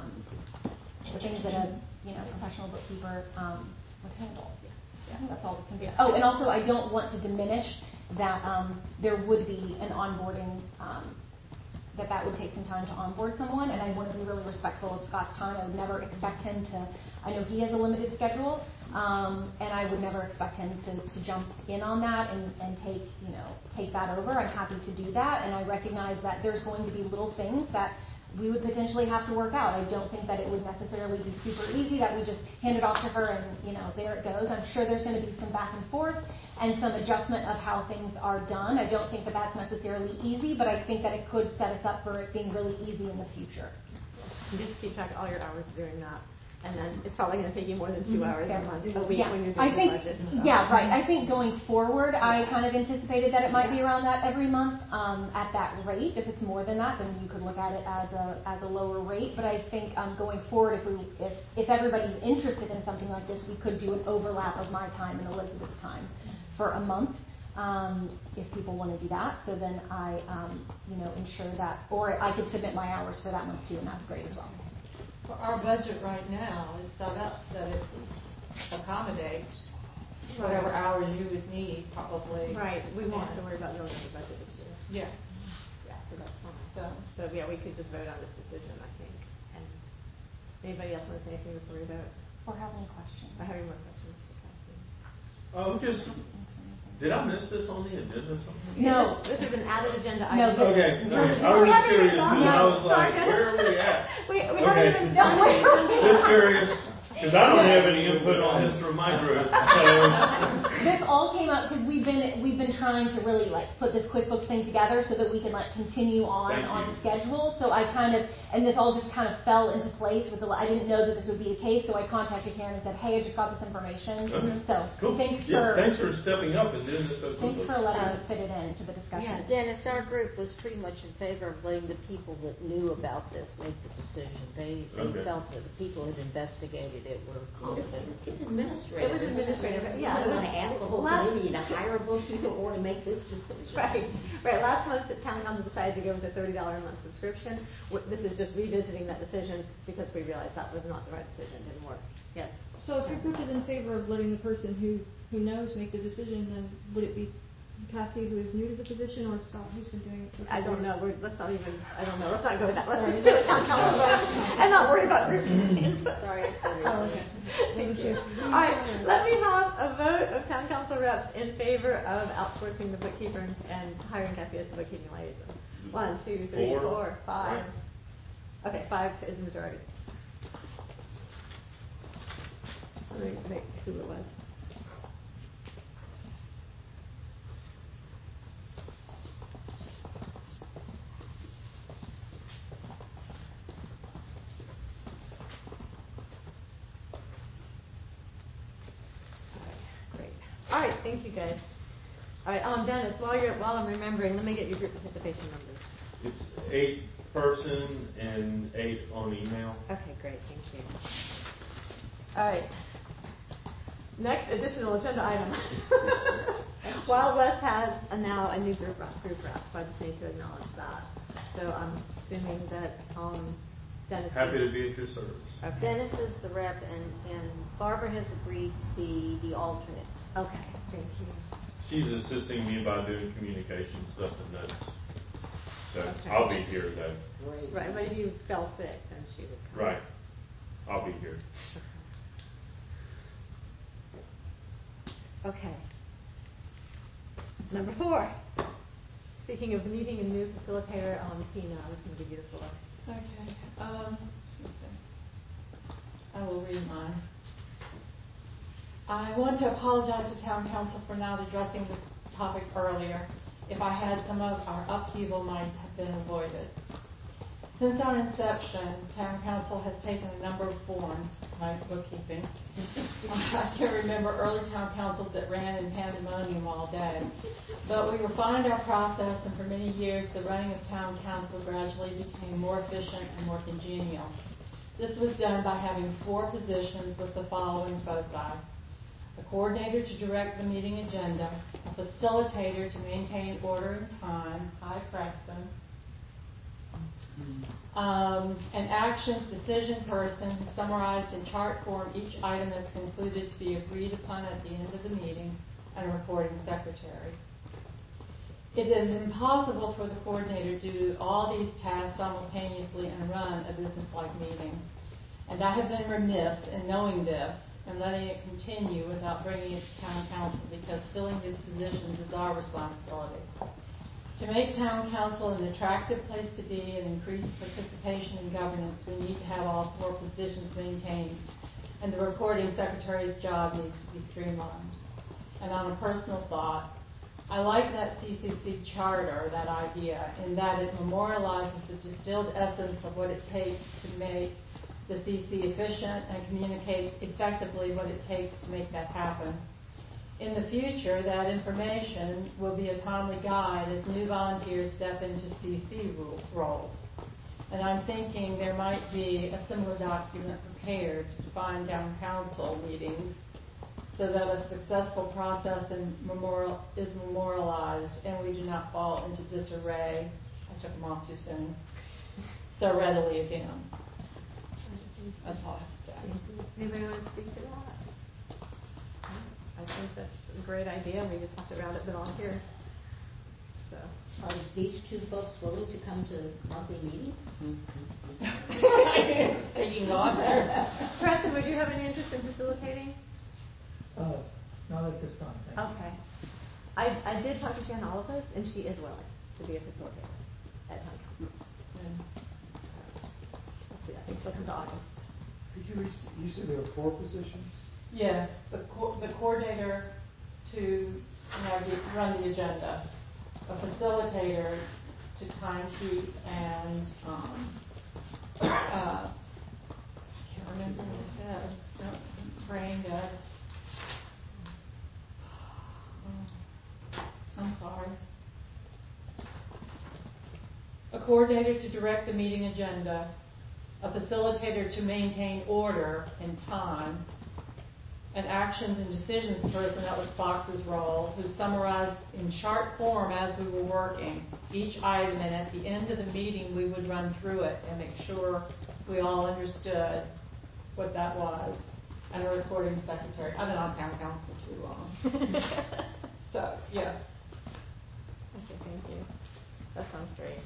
the things that a you know professional bookkeeper um, would handle. Yeah. I think that's all. Yeah. Oh, and also I don't want to diminish that um, there would be an onboarding um, that that would take some time to onboard someone, and I want to be really respectful of Scott's time. I would never expect him to. I know he has a limited schedule, um, and I would never expect him to, to jump in on that and, and take, you know, take that over. I'm happy to do that, and I recognize that there's going to be little things that we would potentially have to work out. I don't think that it would necessarily be super easy that we just hand it off to her and, you know, there it goes. I'm sure there's going to be some back and forth and some adjustment of how things are done. I don't think that that's necessarily easy, but I think that it could set us up for it being really easy in the future. You just keep track of all your hours doing that. And then it's probably going to take you more than two hours yeah. a month, a week yeah. when you're doing I think, the budget. And stuff. Yeah, right. I think going forward, I kind of anticipated that it might be around that every month um, at that rate. If it's more than that, then you could look at it as a as a lower rate. But I think um, going forward, if we if if everybody's interested in something like this, we could do an overlap of my time and Elizabeth's time for a month. Um, if people want to do that, so then I, um, you know, ensure that, or I could submit my hours for that month too, and that's great as well. Well, our budget right now is set up that it accommodates whatever hours you would need, probably. Right. We won't have to worry about building the budget this year. Yeah. Yeah. So that's fine. So, so yeah, we could just vote on this decision, I think. And anybody else want to say anything before we vote? Or have any questions? I have any more questions for Cassie? Oh, just. Did I miss this on the agenda or something? No. This is an added agenda No, item. Okay, okay. I was just curious because I was like, where are we at? we we Okay. haven't even done it. Just curious, because I don't have any input on this from my group, so. This all came up because we been, we've been trying to really like put this QuickBooks thing together so that we can like continue on, Thank on you. the schedule. So I kind of, and this all just kind of fell into place with the, I didn't know that this would be the case, so I contacted Karen and said, hey, I just got this information. Okay. So, Cool. thanks Yeah, for, thanks for stepping up and doing this so thanks quickly. for letting Uh, me fit it in to the discussion. Yeah, Dennis, our group was pretty much in favor of letting the people that knew about this make the decision. They, they Okay. felt that the people that investigated it were competent. It's administrative. It was administrative, yeah. You don't want to ask the whole Last- community to hire a bookkeeper or to make this decision. Right, right. Last month, the town council decided to go with a thirty dollar a month subscription. W- This is just revisiting that decision because we realized that was not the right decision, didn't work. Yes. So if your group is in favor of letting the person who, who knows make the decision, then would it be Cassie who is new to the position or Scott who's been doing it for I don't know, we're, let's not even, I don't know, let's not go with that. Let's Sorry. just do it town council vote and not worry about group input. Sorry, I said it. Oh, okay. Thank you. All right, let me have a vote of town council reps in favor of outsourcing the bookkeeper and, and hiring Cassie as the bookkeeping liaison. One, two, three, Four. four, five. Right. Okay, five is the majority. Let me make who it was. Great. All right, thank you guys. All right, um, Dennis, while you're while I'm remembering, let me get your group participation numbers. It's eight person and eight on email. Okay, great, thank you. All right. Next additional agenda item. Wild West has a, now a new group rep, group rep, so I just need to acknowledge that. So I'm assuming that um, Dennis. Happy to be at your service. Okay. Dennis is the rep, and, and Barbara has agreed to be the alternate. Okay, thank you. She's assisting me by doing communication stuff and notes. So Okay. I'll be here though. Great. Right, but if you fell sick, then she would come. Right. I'll be here. Okay. Number four. Speaking of meeting a new facilitator, um, Tina, I was going to give you the floor. Okay, um, let's see. I will read mine. I want to apologize to town council for not addressing this topic earlier. If I had, some of our upheaval might have been avoided. Since our inception, town council has taken a number of forms, like bookkeeping. I can remember early town councils that ran in pandemonium all day. But we refined our process, and for many years, the running of town council gradually became more efficient and more congenial. This was done by having four positions with the following foci: a coordinator to direct the meeting agenda, a facilitator to maintain order and time, hi Preston, um, an actions decision person who summarized in chart form each item that's concluded to be agreed upon at the end of the meeting, and a recording secretary. It is impossible for the coordinator to do all these tasks simultaneously and run a business-like meeting. And I have been remiss in knowing this and letting it continue without bringing it to town council, because filling these positions is our responsibility. To make town council an attractive place to be and increase participation in governance, we need to have all four positions maintained, and the recording secretary's job needs to be streamlined. And on a personal thought, I like that C C C charter, that idea, in that it memorializes the distilled essence of what it takes to make the C C efficient and communicates effectively what it takes to make that happen. In the future, that information will be a timely guide as new volunteers step into C C roles. And I'm thinking there might be a similar document prepared to define town council meetings so that a successful process in memorial, is memorialized and we do not fall into disarray. I took them off too soon. So readily again. That's all I have to say. Anybody want to speak to that? I think that's a great idea. We just have to round up the volunteers. So. Are these two folks willing to come to monthly meetings? Taking on there. Preston, would you have any interest in facilitating? Uh, not at this time, thank you. Okay. I, I did talk to Jan Olivis, and she is willing to be a facilitator at town council. And, uh, let's see, I think she'll come to August. Could you, re- you said there were four positions? Yes, the co- the coordinator to have you run the agenda, a facilitator to timesheet and, um, uh, I can't remember what I said, no, brain dead. I'm sorry. A coordinator to direct the meeting agenda, a facilitator to maintain order and time, an actions and decisions person, that was Fox's role, who summarized in chart form as we were working each item, and at the end of the meeting we would run through it and make sure we all understood what that was, and a recording secretary. I've been on town council too long. So, yes. Okay, thank you. That sounds great.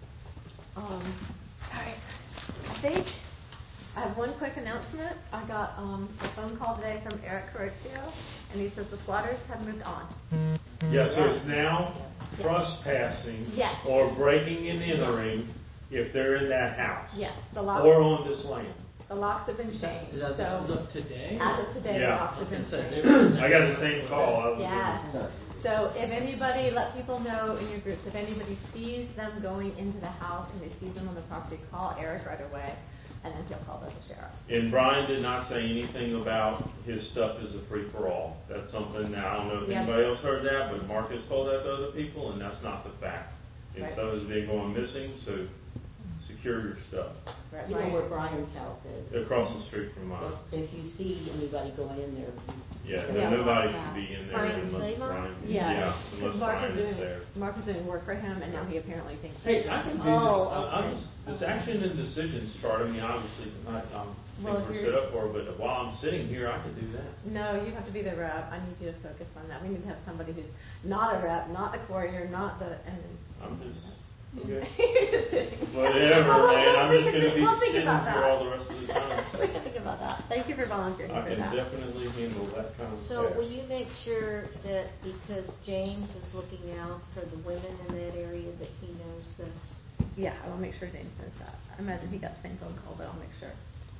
Um, all right. I think I have one quick announcement. I got um, a phone call today from Eric Corricchio, and he says the Slaughters have moved on. Yes, so it's now trespassing Yes. or breaking and entering if they're in that house. Yes, the locks. Or on this land. The locks have been changed. Is that so as of today? As of today, the Yeah. locks have been changed. I got the same call. I was Yes. So if anybody, let people know in your groups, if anybody sees them going into the house and they see them on the property, call Eric right away, and then he'll call the sheriff. And Brian did not say anything about his stuff is a free-for-all. That's something that I don't know if Yeah. anybody else heard that, but Marcus told that to other people, and that's not the fact. And Right. stuff has been going missing, so secure your stuff. Right. You know where Brian's house is? Across the street from mine. If you see anybody going in there. Yeah, you- no, Yeah, nobody watch should that. be in there Brian unless Seymour? Brian. Yeah, Yeah, because unless Mark Brian is is doing there. Mark is doing work for him, and now he apparently thinks. Hey, I can do this. Oh, I- I'm okay. just- This action and decisions chart, I mean, obviously, tonight, I'm, Well, think we're if set you're- up for, it, but while I'm sitting here, I can do that. No, you have to be the rep. I need you to focus on that. We need to have somebody who's not a rep, not the coordinator, not the. And I'm just, okay. You're just sitting. Whatever, Well, we'll- man, we'll I'm think just of gonna it. be We'll think sitting about here that. all the rest of the time. We can think about that. Thank you for volunteering I for can that. definitely handle that kind of So task. will you make sure that because James is looking out for the women in that area, that he knows this? Yeah, I will make sure James knows that. I imagine he got the same phone call, but I'll make sure.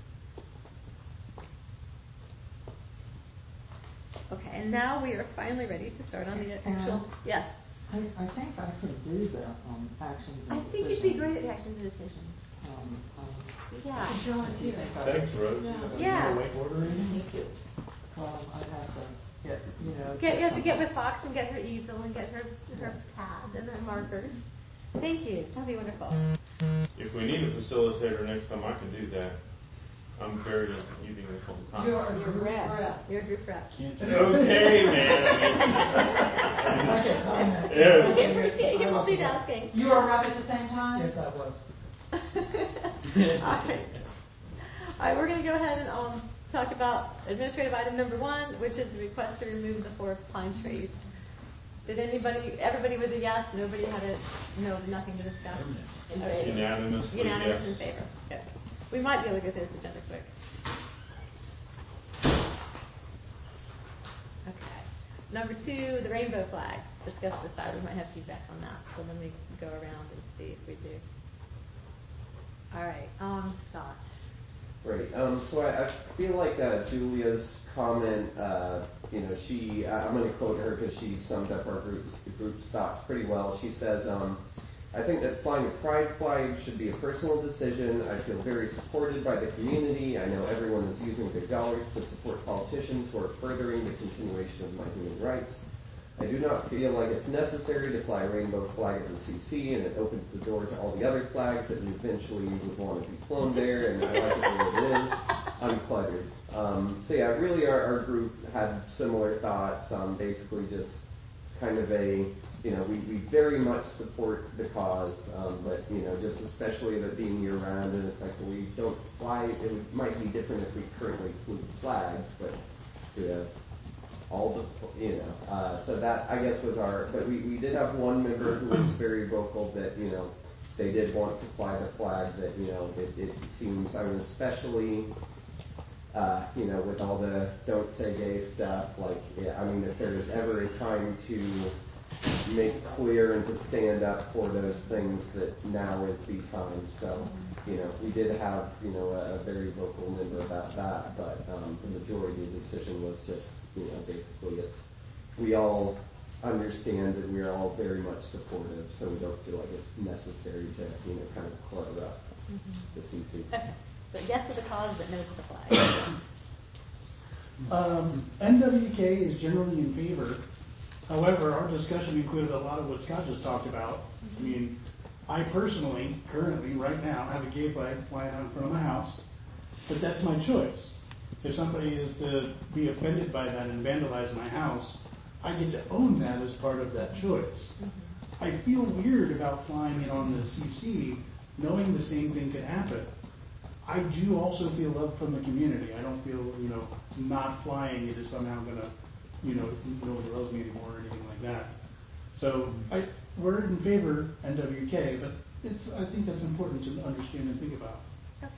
Okay, and now we are finally ready to start on the actual. And Yes. I, I think I could do the um, actions and I think decisions. you'd be great at actions and decisions. Um, um, Yeah. John is do you here. think I Thanks, could- Rose. Yeah. Thank you. Well, I'd have to get, you know. Get, you have to some- get with Fox and get her easel and get her her pad and her markers. Thank you. That'd be wonderful. If we need a facilitator next time, I can do that. I'm very into keeping this on time. You're a Your group rep. rep. You're a group rep. Okay, man. Okay, comment. Yeah. I appreciate you multitasking. You are rep at the same time? Yes, I was. All right. All right, we're going to go ahead and um, talk about administrative item number one, which is the request to remove the four pine trees. Did anybody, everybody was a yes, nobody had a, no, nothing to discuss? In Okay. favor. Unanimously, Unanimous yes. in favor. Good. We might be able to go through this agenda quick. Okay. Number two, the rainbow flag. Discuss this item. We might have feedback on that. So let me go around and see if we do. All right. Um, Scott. Great. Um, so I, I feel like uh, Julia's comment, uh, you know, she, I- I'm going to quote her because she summed up our group, the group's thoughts pretty well. She says, um, I think that flying a pride flag should be a personal decision. I feel very supported by the community. I know everyone is using their dollars to support politicians who are furthering the continuation of my human rights. I do not feel like it's necessary to fly a rainbow flag at the C C, and it opens the door to all the other flags that eventually would want to be flown there, and I like it where it is, uncluttered. Um, so yeah, really our, our group had similar thoughts, um, basically just it's kind of a, you know, we, we very much support the cause, um, but, you know, just especially that being year-round, and it's like, well, we don't fly, it would, might be different if we currently flew flags, but we have all the, you know, uh, so that, I guess, was our, but we, we did have one member who was very vocal that, you know, they did want to fly the flag, that, you know, it, it seems, I mean, especially, uh, you know, with all the don't say gay stuff, like, yeah, I mean, if there is ever a time to make clear and to stand up for those things, that now is the time. So, you know, we did have, you know, a, a very vocal member about that, but um, the majority of the decision was just, you know, basically it's, we all understand that we are all very much supportive, so we don't feel like it's necessary to, you know, kind of clutter up the C C. Okay. So yes to the cause, but no to the flag. Um, N W K is generally in favor. However, our discussion included a lot of what Scott just talked about. I mean, I personally, currently, right now, have a gay flag flying out in front of my house, but that's my choice. If somebody is to be offended by that and vandalize my house, I get to own that as part of that choice. Mm-hmm. I feel weird about flying it on the C C, knowing the same thing could happen. I do also feel love from the community. I don't feel, you know, not flying it is somehow going to, you know, nobody loves me anymore or anything like that. So I, we're in favor N W K, but it's, I think that's important to understand and think about. Okay.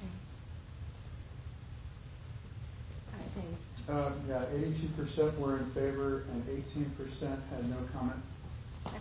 All right, thanks. Uh, yeah, eighty-two percent were in favor and eighteen percent had no comment. Okay.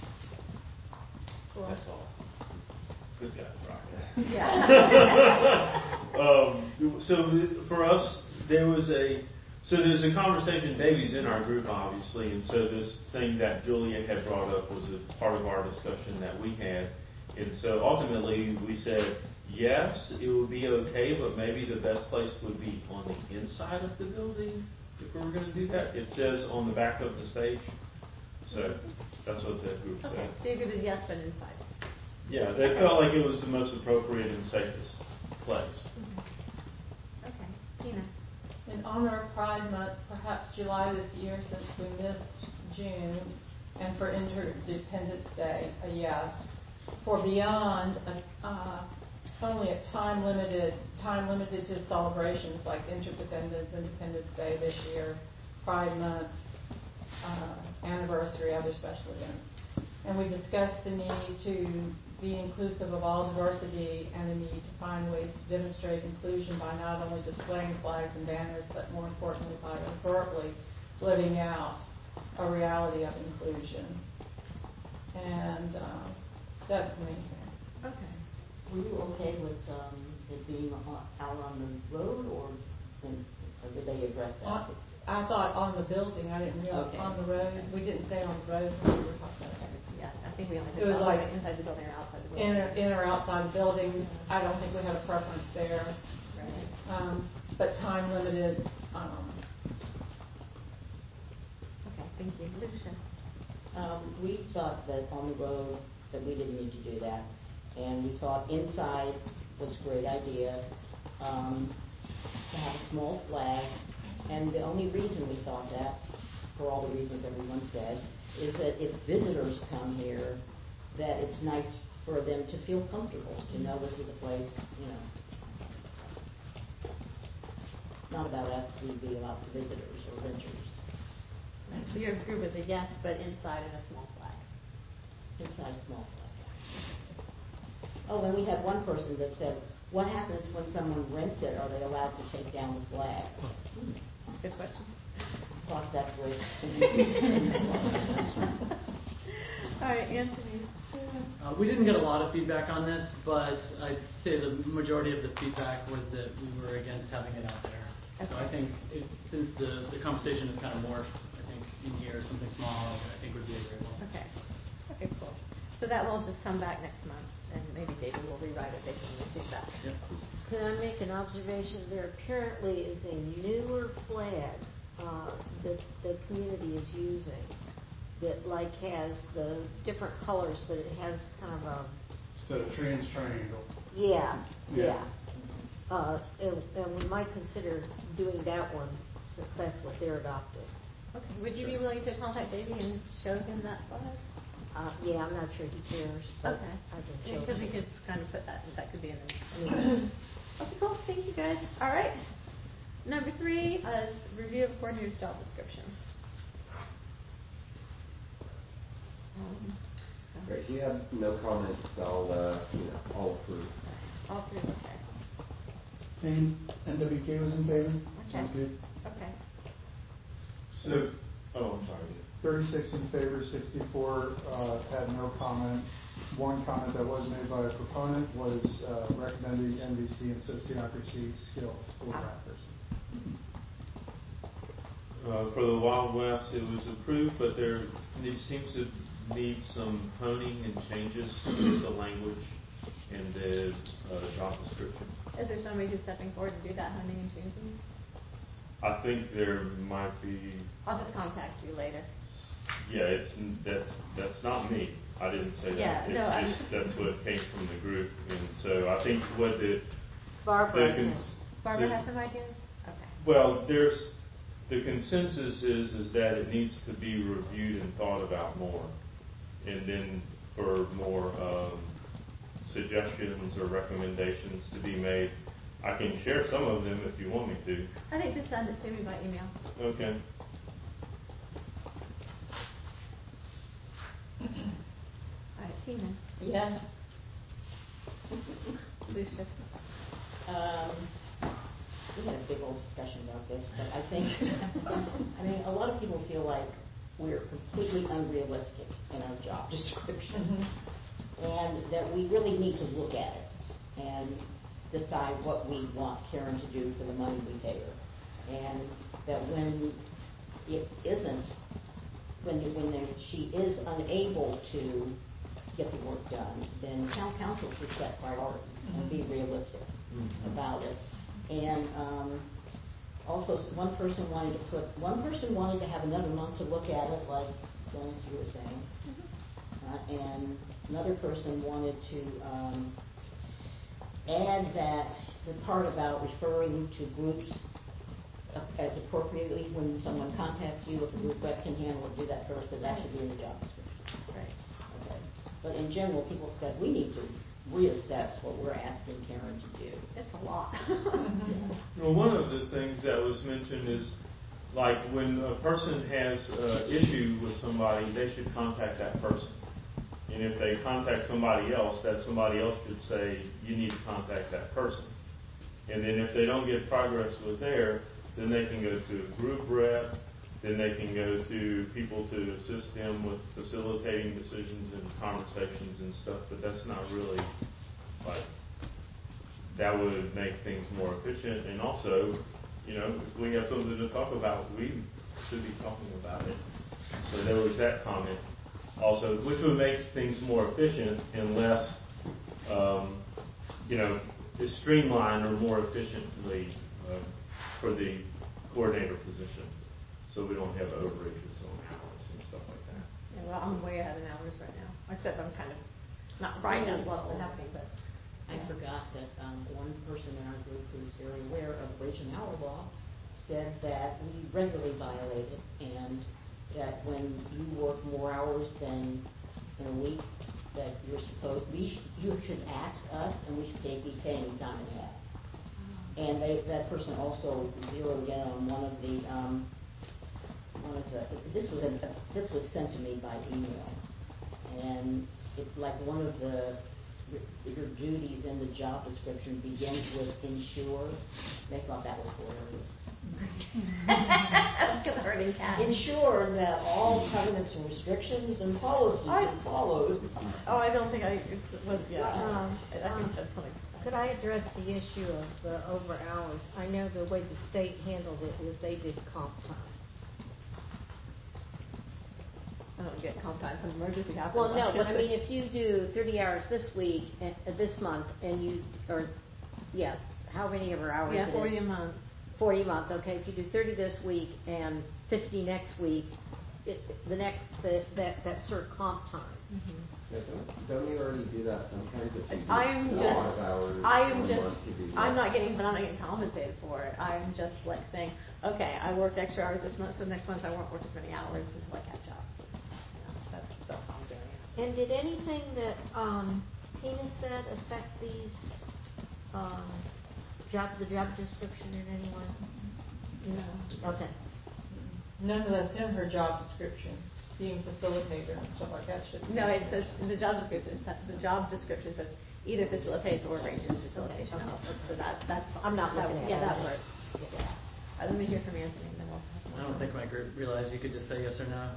Cool. That's all. This guy's rocking. Yeah. um, so for us, there was a so there's a conversation. Davey's in our group, obviously, and so this thing that Julia had brought up was a part of our discussion that we had, and so ultimately we said yes, it would be okay, but maybe the best place would be on the inside of the building if we were going to do that. It says on the back of the stage, so that's what the group Okay. said. So your group is yes, but inside. Yeah, they felt like it was the most appropriate and safest place. Mm-hmm. Okay. Tina. In honor of Pride Month, perhaps July this year, since we missed June, and for Interdependence Day, a yes. For beyond, a, uh, only a time limited, time limited to celebrations like Interdependence, Independence Day this year, Pride Month, uh, anniversary, other special events. And we discussed the need to be inclusive of all diversity and the need to find ways to demonstrate inclusion by not only displaying flags and banners, but more importantly by overtly living out a reality of inclusion. And uh, that's the main thing. Okay. Were you okay with um, it being on, out on the road, or, in, or did they address that? On, I thought on the building. I didn't realize Okay. on the road. We didn't say on the road when we were talking about it. Yeah, I think we only It was like inside the building or outside the building. In or, in or outside the building. I don't think we had a preference there. Right. Um, but time limited. Um, Okay, thank you. Lucia. Um, we thought that on the road that we didn't need to do that, and we thought inside was a great idea um, to have a small flag. And the only reason we thought that, for all the reasons everyone said, is that if visitors come here, that it's nice for them to feel comfortable, to know this is a place, you know. It's not about us, we'd be about the visitors or renters. So your group is a yes, but inside in a small flag. Inside small flag. Oh, and we had one person that said, what happens when someone rents it? Are they allowed to take down the flag? Hmm. Good question. Cross that bridge. All right, Anthony. Uh, we didn't get a lot of feedback on this, but I'd say the majority of the feedback was that we were against having it out there. Okay. So I think it, since the, the conversation is kind of morphed, I think in here something small I think would be agreeable. Okay. Okay, cool. So that will just come back next month, and maybe David will rewrite it based on the feedback. Yep. Can I make an observation? There apparently is a newer flag uh, that the community is using that like has the different colors, but it has kind of a It's the trans triangle. yeah yeah. Yeah. Uh, and, and we might consider doing that one since that's what they're adopting. Okay. Would you be willing to contact Davey and show him that flag? Uh, yeah, I'm not sure he cares. But Okay. I can Yeah, show because him. we could kind of put that. That could be in the. Okay, cool. Thank you, guys. All right. Number three is review of coordinator's job description. Um, so Great. We have no comments. I'll, uh, you know, I'll approve. all three. Okay. Same, N W K was in favor? Okay. Sounds good. Okay. So, oh, I'm sorry. thirty-six in favor, sixty-four uh, had no comment. One comment that was made by a proponent was uh, recommending N V C and sociocracy skills for that person. uh, for the Wild West, it was approved, but there it seems to need some honing and changes to the language and the uh, job description. Is there somebody who's stepping forward to do that honing and changing? I think there might be. I'll just contact you later. Yeah, it's that's that's not me. I didn't say that. Yeah, it's no, I'm- just that's what came from the group, and so I think what the Barbara. the cons- has- Barbara so- has some ideas? Okay. Well, there's the consensus is is that it needs to be reviewed and thought about more, and then for more um, suggestions or recommendations to be made. I can share some of them if you want me to. I think just send it to me by email. Okay. All right, Tina. Yes. Lucia. Um, we had a big old discussion about this, but I think, I mean, a lot of people feel like we're completely unrealistic in our job description, and that we really need to look at it and decide what we want Karen to do for the money we pay her, and that when it isn't, when when there, she is unable to get the work done, then town council should set priorities and be realistic Mm-hmm. about it. And um, also, one person wanted to put, one person wanted to have another month to look at it, like Dennis, you were saying, uh, and another person wanted to um, add that the part about referring to groups uh, as appropriately when someone contacts you, if the group rep can handle it, do that first, that that should be in the job description. Right. Okay. But in general, people said we need to reassess what we're asking Karen to do. It's a lot. Well, one of the things that was mentioned is, like, when a person has an issue with somebody, they should contact that person. And if they contact somebody else, that somebody else should say, you need to contact that person. And then if they don't get progress with there, then they can go to a group rep, then they can go to people to assist them with facilitating decisions and conversations and stuff, but that's not really, like, that would make things more efficient. And also, you know, if we have something to talk about, we should be talking about it. So there was that comment also, which would make things more efficient and less, um, you know, streamlined or more efficiently uh, for the coordinator position. So we don't have overages on hours and stuff like that. Yeah, well, I'm way ahead in hours right now. Except I'm kind of not right now what's been happening, but I forgot that um, one person in our group who's very aware of wage and hour law said that we regularly violate it, and that when you work more hours than in a week, that you're supposed, we sh- you should ask us, and we should pay, be paying you time and a half. And they, that person also zeroed in on one of the, um, one of the, this was a, this was sent to me by email, and it's like one of the, your duties in the job description begins with ensure. They thought that was hilarious. That's gonna hurt in cash. Ensure that all covenants and restrictions and policies I- are followed. Oh, I don't think I, it was, yeah, Right. um, I I think that's something. Could I address the issue of the over hours? I know the way the state handled it was they did comp time. I don't get comp time, some emergency happens. Well, no, but I mean, if you do thirty hours this week, and, uh, this month, and you, or, yeah, how many of our hours it is? Yeah, forty a month. forty a month, okay, if you do thirty this week and fifty next week, it, the next, the, that, that's sort of comp time. Yeah, don't, don't you already do that sometimes if you do I'm a just, lot of hours? I am one just, month you do I'm less? not getting, but I'm not getting compensated for it. I'm just like saying, okay, I worked extra hours this month, so next month I won't work as many hours until I catch up. You know, that's, that's how I'm doing it. And did anything that, um, Tina said affect these, um, job, the job description in any way? No. Okay. None of that's in her job description, being facilitator and stuff like that should. No, it says, the job description, the job description says either facilitates or arranges facilitation. So that, that's. I'm not that- looking at Yeah, it. that works. Yeah. All right, let me hear from Anthony, and then we'll. I don't think my group realized you could just say yes or no.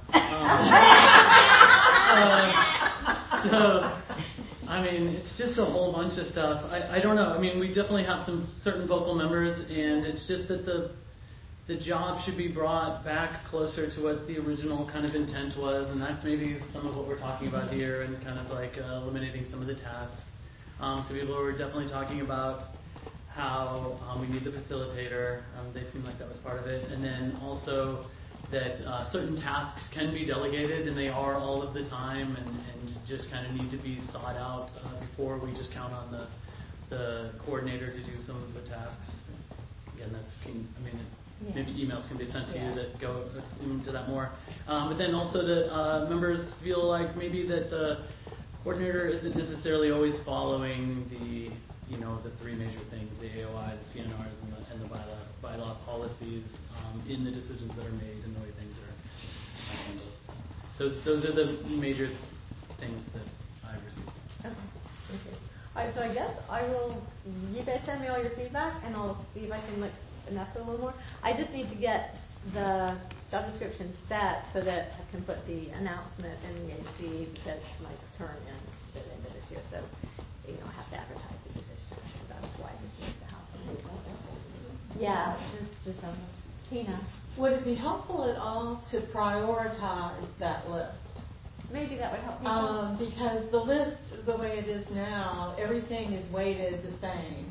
Um, uh, so, I mean, it's just a whole bunch of stuff. I, I don't know. I mean, we definitely have some certain vocal members, and it's just that the the job should be brought back closer to what the original kind of intent was, and that's maybe some of what we're talking about here, and kind of like uh, eliminating some of the tasks. Um, so people were definitely talking about how um, we need the facilitator. Um, they seemed like that was part of it, and then also that uh, certain tasks can be delegated, and they are all of the time, and, and just kind of need to be sought out uh, before we just count on the the coordinator to do some of the tasks. Again, that's can, I mean. Yeah. Maybe emails can be sent to Yeah. you that go into that more. Um, but then also that uh, members feel like maybe that the coordinator isn't necessarily always following the, you know, the three major things, the A O I, the C N Rs, and the, and the bylaw, bylaw policies um, in the decisions that are made and the way things are handled. So those, those are the major things that I've received. Okay, thank you. All right, so I guess I will, you guys send me all your feedback, and I'll see if I can like finesse it a little more. I just need to get the job description set so that I can put the announcement in the A C because my term ends at the end of this year, so you know I have to advertise the position. So that's why this needs to happen. Yeah, just just um, Tina. Would it be helpful at all to prioritize that list? Maybe that would help people. Um, because the list, the way it is now, everything is weighted the same.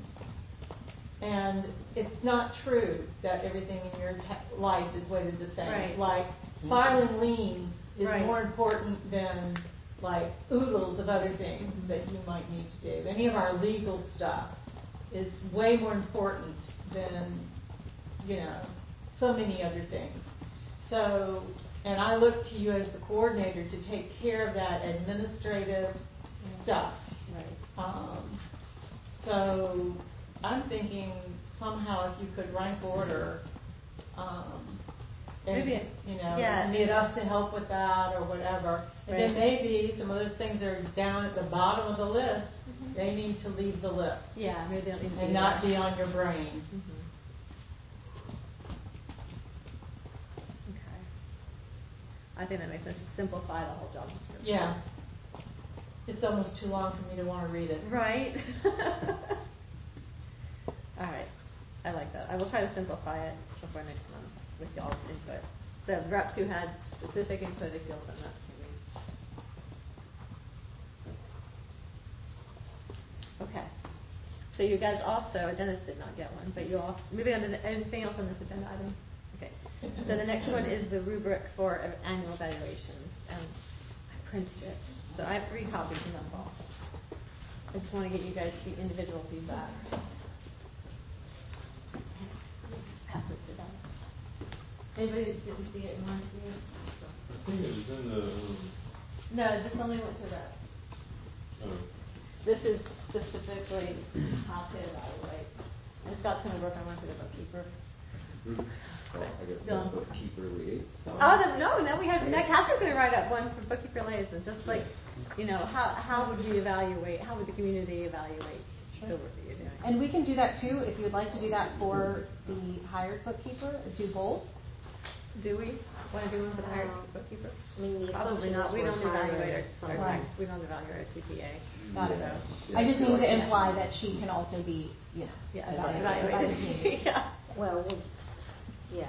And it's not true that everything in your ta- life is weighted the same. Right. Like filing liens is Right. more important than like oodles of other things that you might need to do. Any of our legal stuff is way more important than, you know, so many other things. So, and I look to you as the coordinator to take care of that administrative Yeah. stuff. Right. Um, so I'm thinking somehow if you could rank order, um, and, Maybe, you know, yeah. you need us to help with that or whatever. And then Right. maybe some of those things are down at the bottom of the list. Mhm. They need to leave the list Yeah, maybe they'll need to and do not that. be on your brain. Mhm. Okay. I think that makes sense. Just simplify the whole job description. Yeah. It's almost too long for me to want to read it. Right. All right. I like that. I will try to simplify it before next month with y'all's input. The reps who had specific input, if you'll send that to me. Okay. So you guys also, Dennis did not get one, but you all, moving on to the, anything else on this agenda item? Okay. So the next one is the rubric for annual evaluations. And I printed it. So I have three copies and that's all. I just want to get you guys the individual feedback. Pass this to Dennis. Anybody that didn't see it and want to see it? I think it was in the, um, No, this only went to reps. oh, This is specifically how to evaluate. And Scott's going to work on one for the bookkeeper. Mhm. Well, I guess Still. the bookkeeper liaison. Oh, the, no, no, we have, now Catherine's going to write up one for bookkeeper liaison, just like, you know, how, how would we evaluate, how would the community evaluate the work that you're doing? And we can do that too, if you would like to do that for the hired bookkeeper, do both. Do we want to do one for the hired Um, bookkeeper? I mean, the Probably assumption not, is we we're don't evaluate hiring our, our someone. tax, we don't evaluate our C P A. Got it. Yeah. I just Yeah, need like to that. imply that she can also be, you know, Yeah, evaluated by the evaluated. community. Yeah. Well, we- yeah.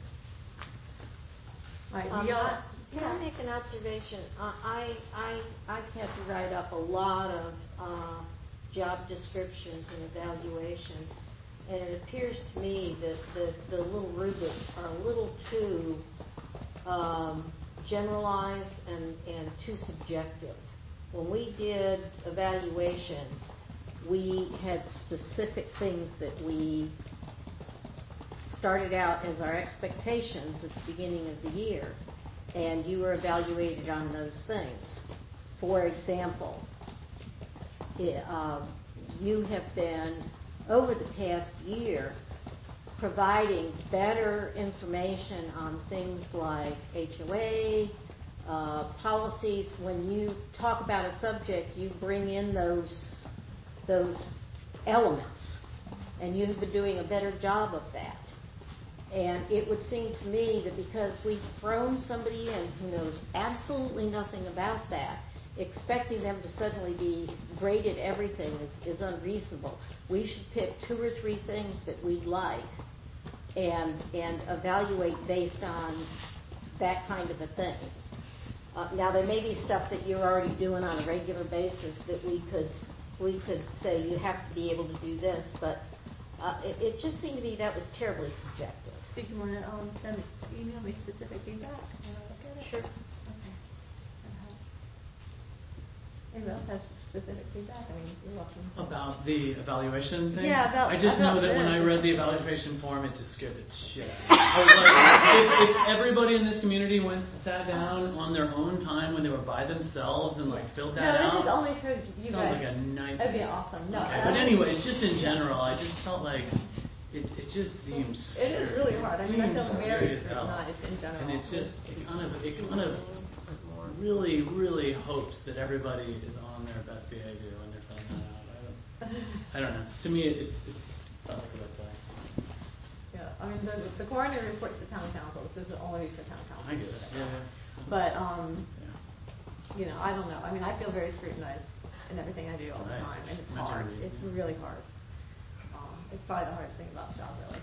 All right, Um, do y'all, I- Can I make an observation? Uh, I, I, I've had to write up a lot of uh, job descriptions and evaluations, and it appears to me that the, the little rubrics are a little too um, generalized and, and too subjective. When we did evaluations, we had specific things that we started out as our expectations at the beginning of the year, and you were evaluated on those things. For example, it, um, you have been, over the past year, providing better information on things like H O A, uh, policies. When you talk about a subject, you bring in those, those elements, and you've been doing a better job of that. And it would seem to me that because we've thrown somebody in who knows absolutely nothing about that, expecting them to suddenly be great at everything is, is unreasonable. We should pick two or three things that we'd like and, and evaluate based on that kind of a thing. Uh, now, there may be stuff that you're already doing on a regular basis that we could, we could say you have to be able to do this, but uh, it, it just seemed to me that was terribly subjective. Do you want to um, send, email me specific feedback? And I'll look at it? Sure. Okay. Anybody else have specific feedback? I mean, you're welcome. to- About the evaluation thing? Yeah, about- I just about know that when this. I read the evaluation form, it just scared the shit out of me. I was like, if, if everybody in this community went, sat down on their own time when they were by themselves and like filled that No, out. this is only for you Sounds guys. like a nightmare. That'd be awesome. No, Okay, I but don't- anyways, just in general, I just felt like it, it just seems It is really hard. I mean, I Seems feel very scary as hell. scrutinized in general. And it just, it kind of, it kind of really, really hopes that everybody is on their best behavior when they're filling that out. I don't, I don't know. To me, it, it, it felt like a red flag. Yeah, I mean, the, the coroner reports to town council. This is only for town council. I get it. Yeah, yeah. But, um, Yeah. you know, I don't know. I mean, I feel very scrutinized in everything I do all the Right. time, and it's Imagine hard. reading. It's really hard. Um, it's probably the hardest thing about the job, really.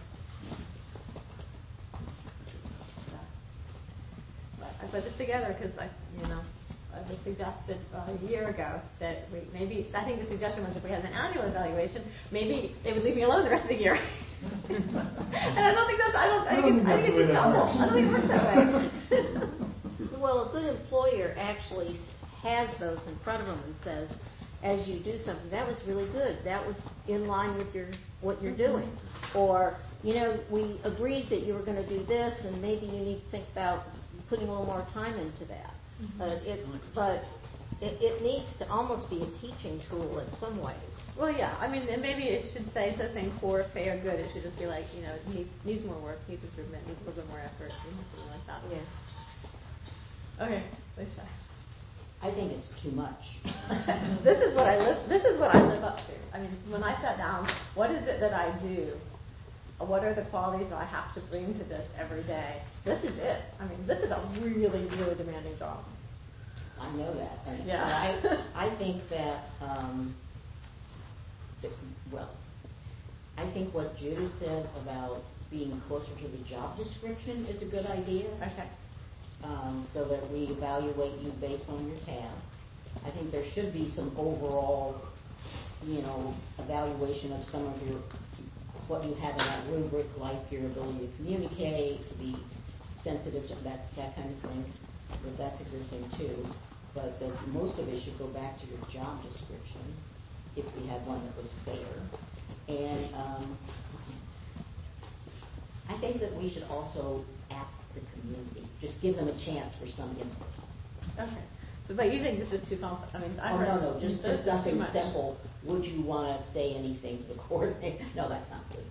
Yeah. But I put this together because I, you know, I was suggested uh, a year ago that we maybe, I think the suggestion was if we had an annual evaluation, maybe they would leave me alone the rest of the year. And I don't think that's, I don't, I think it's, I think it's helpful. I don't think it works that way. Well, a good employer actually s- has those in front of them and says, as you do something, that was really good. That was in line with your what you're doing. Or, you know, we agreed that you were going to do this, and maybe you need to think about putting a little more time into that. Mm-hmm. Uh, it, but it, it needs to almost be a teaching tool in some ways. Well, yeah. I mean, and maybe it should say, instead of saying poor, fair, good, it should just be like, you know, it needs, needs more work, needs improvement, needs a little bit more effort, you know, something like that. Yeah. Okay, Alicia. I think it's too much. This is what I live. This is what I live up to. I mean, when I sat down, what is it that I do? What are the qualities that I have to bring to this every day? This is it. I mean, this is a really, really demanding job. I know that. And Yeah. but I, I think that, um, that, well, I think what Judy said about being closer to the job description is a good idea. Okay. Um, so that we evaluate you based on your task. I think there should be some overall, you know, evaluation of some of your, what you have in that rubric, like your ability to communicate, to be sensitive to that, that kind of thing. But that's a good thing too. But the, most of it should go back to your job description, if we had one that was fair. And um, I think that we should also ask the community, just give them a chance for some input. Okay. So, but you think this is too complex? I mean, I Oh, heard no, no, just, this just is too something much. simple. Would you want to say anything to the coordinator? No, that's not good.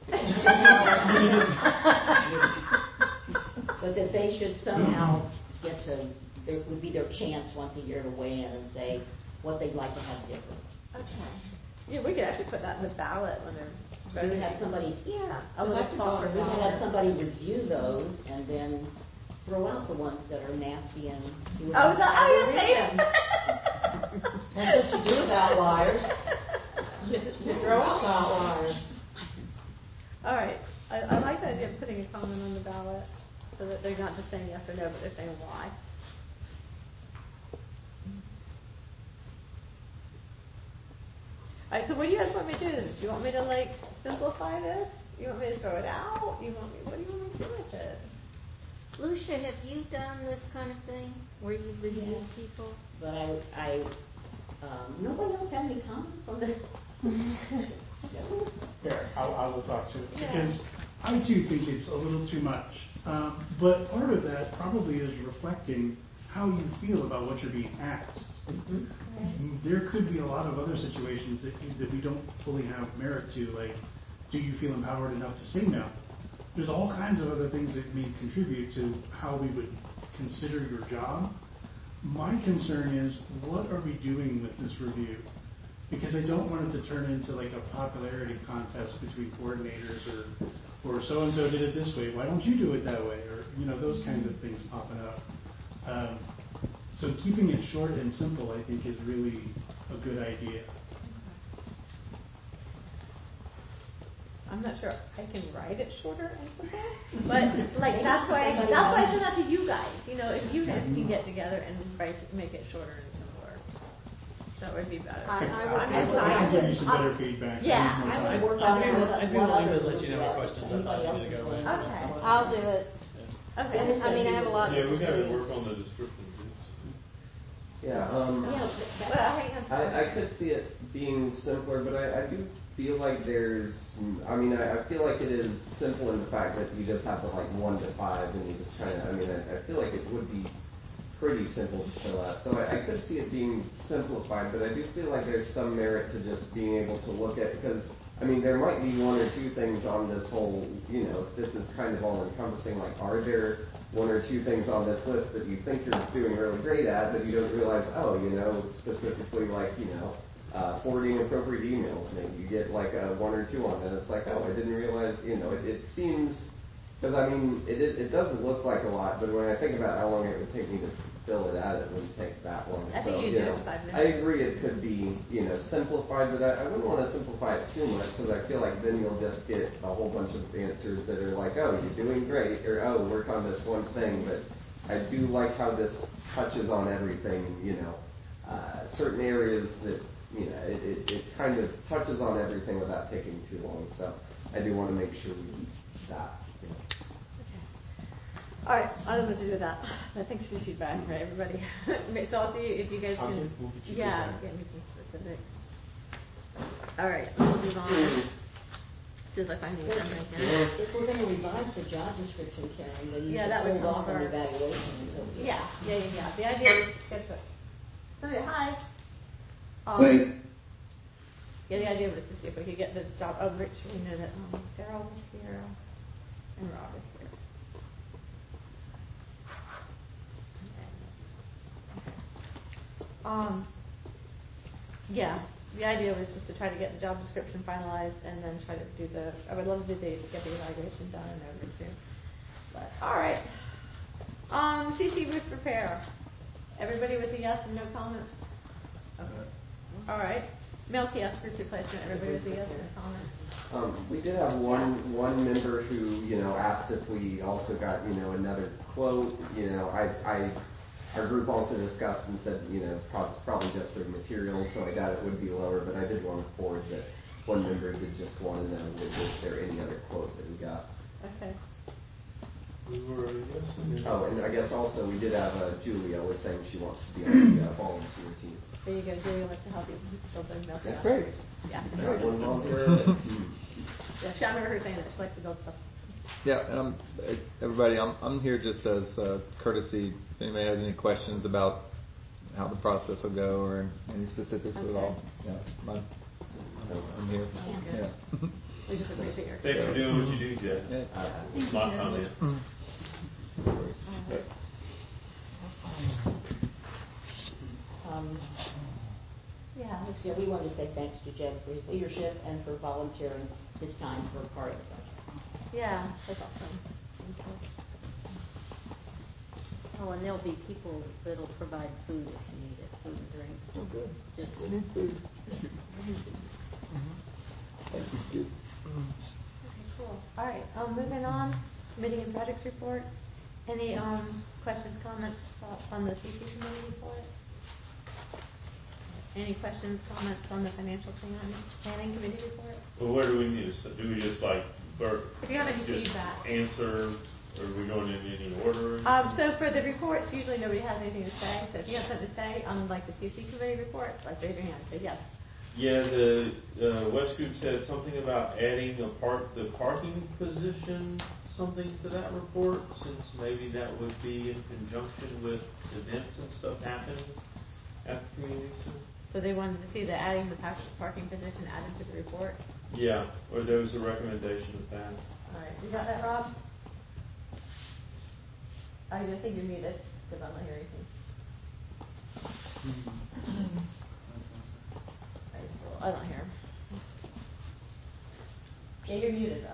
But that they should somehow get to, there would be their chance once a year to weigh in and say what they'd like to have different. Okay. Yeah, we could actually put that in the ballot when they're We voting. could have somebody, yeah, A little talk. we could have somebody review those and then throw out the ones that are nasty and do it. Oh, is that how you read say them. it? That's what you do with outliers. You throw out outliers. All right. I, I like the idea of putting a comment on the ballot so that they're not just saying yes or no, but they're saying why. All right, so what do you guys want me to do? Do you want me to, like, simplify this? You want me to throw it out? You want me, what do you want me to do with it? Lucia, have you done this kind of thing where you review Yes. people? But I, I, um, nobody else have any comments on this? There, I'll, I will talk to it, Yeah. because I too think it's a little too much. Um, but part of that probably is reflecting how you feel about what you're being asked. There could be a lot of other situations that, that we don't fully have merit to, like, do you feel empowered enough to say no? There's all kinds of other things that may contribute to how we would consider your job. My concern is, what are we doing with this review? Because I don't want it to turn into like a popularity contest between coordinators, or, or so-and-so did it this way, why don't you do it that way? Or, you know, those kinds of things popping up. Um, so keeping it short and simple, I think, is really a good idea. I'm not sure I can write it shorter and simple, but like that's why that's why I sent that to you guys. You know, if you guys can get together and write, make it shorter and simpler, that would be better. I, I would, I'm I just- can I'm give you just- some better feedback. Yeah, I need more I time. would work I'd on be, it. I'd be willing to let you know what questions I thought you needed to go away. Okay. I'll do it. Okay. I mean, I have a lot of Yeah, we gotta experience. work on the description too. Yeah, um, Yeah, Well, but- hang on. I, I could see it being simpler, but I, I do feel like there's, I mean, I, I feel like it is simple in the fact that you just have the like one to five and you just kind of, I mean, I, I feel like it would be pretty simple to fill out. So I, I could see it being simplified, but I do feel like there's some merit to just being able to look at, because, I mean, there might be one or two things on this whole, you know, if this is kind of all encompassing, like, are there one or two things on this list that you think you're doing really great at, but you don't realize, oh, you know, specifically like, you know, uh, forwarding appropriate emails, maybe you get like a one or two on that. It's like, oh, I didn't realize, you know, it, it seems, because I mean, it, it, it doesn't look like a lot, but when I think about how long it would take me to fill it out, it wouldn't take that long. I so, think you you do know, it in five minutes. I agree it could be, you know, simplified, but I, I wouldn't want to simplify it too much, because I feel like then you'll just get a whole bunch of answers that are like, oh, you're doing great, or oh, work on this one thing, but I do like how this touches on everything, you know, uh, certain areas that, you know, it, it, it kind of touches on everything without taking too long, so I do want to make sure we keep that. You know. All right, I don't know what to do with that. But thanks for your feedback, right, everybody. So I'll see you if you guys I'll can. get- we'll get you yeah, feedback. get me some specifics. All right, let's move on. As soon as I find the But agenda again. if we're gonna revise the job description, Karen, then you Yeah, should that would hold come off on the first. evaluation until. Yeah, yeah, yeah, yeah. The idea is to get the. Okay, hi. Um, Hi. Yeah, the idea was to see if we could get the job. Oh, Rich, we know that um, Daryl was here and Rob was here. Um, yeah, the idea was just to try to get the job description finalized and then try to do the, I would love to do the, get the evaluation done and over too. But, all right. Um, C C roof repair. Everybody with a yes and no comments? Okay. All right. Mail kiosk roof replacement. Everybody with a yes and no comments? Um, we did have one, one member who, you know, asked if we also got, you know, another quote. You know, I, I, our group also discussed and said, you know, it's cost probably just for materials, so I doubt it would be lower, but I did want to forward that one member did just want to know if was there any other quote that we got. Okay. We were, yes, and Oh, and I guess also we did have, uh, Julia was saying she wants to be on the uh, volunteer team. There you go. Julie wants to help you build the mail Yeah, kiosk. great. Yeah. Got one volunteer. Yeah, she- I remember her saying that she likes to build stuff. Yeah, and I'm, uh, everybody, I'm, I'm here just as uh, courtesy. If anybody has any questions about how the process will go or any specifics at all, yeah, my, so I'm here. Yeah. Yeah. We just appreciate your thanks for doing what you do, Jeff. Yeah. It's my comment. Okay. Um, Yeah. yeah, we want to say thanks to Jed for his leadership and for volunteering his time for part of the project. Yeah, that's awesome. Oh, and there'll be people that'll provide food if you need it, food and drink. Oh, good. Just We need food. Thank you. Okay, cool. All right, um, moving on, committee and projects reports. Any, um, questions, comments uh, on the C C committee report? Any questions, comments on the financial plan, planning committee report? Well, where do we need to, s- do we just like, or If you have any just feedback. answer, or are we going in any order? Um, so for the reports, usually nobody has anything to say, so if you have something to say on like the C C committee report, like raise your hand, say yes. Yeah, the, uh, West Group said something about adding a park, the parking position, something to that report, since maybe that would be in conjunction with events and stuff happening at the community center. So they wanted to see the adding the par- parking position added to the report. Yeah, or there was a recommendation of that. All right, you got that, Rob? I just think you're muted, because I'm not hearing anything. I still, I don't hear him. Yeah, you're muted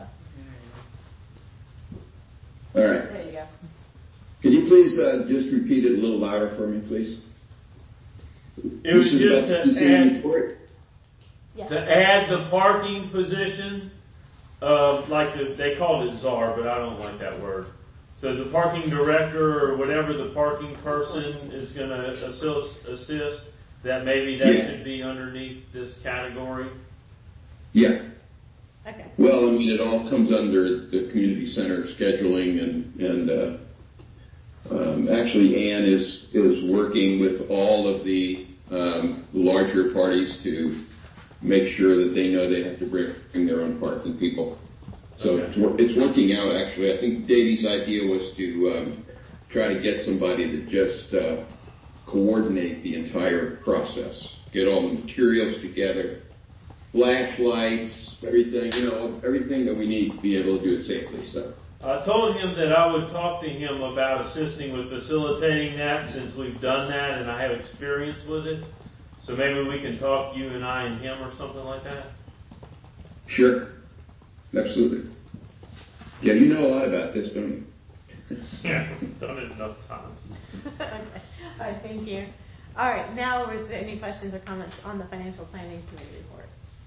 though. All right. There you go. Can you please uh, just repeat it a little louder for me, please? It was This is about just the to C C add- report? Yes. To add the parking position uh, like the, they called it czar, but I don't like that word. So the parking director or whatever the parking person is going to assist, assist, that maybe that Yeah. should be underneath this category. Yeah. Okay. Well, I mean, it all comes under the community center scheduling, and and uh, um, actually, Ann is is working with all of the um, larger parties to make sure that they know they have to bring their own parking people. So Okay. it's, wor- it's working out, actually. I think Davey's idea was to um, try to get somebody to just uh, coordinate the entire process, get all the materials together, flashlights, everything, you know, everything that we need to be able to do it safely. So I told him that I would talk to him about assisting with facilitating that, since we've done that and I have experience with it. So maybe we can talk, you and I and him, or something like that. sure, absolutely. Yeah, you know a lot about this, don't you? Yeah, done it enough times. Okay. All right, thank you. All right, now is there any questions or comments on the financial planning committee report?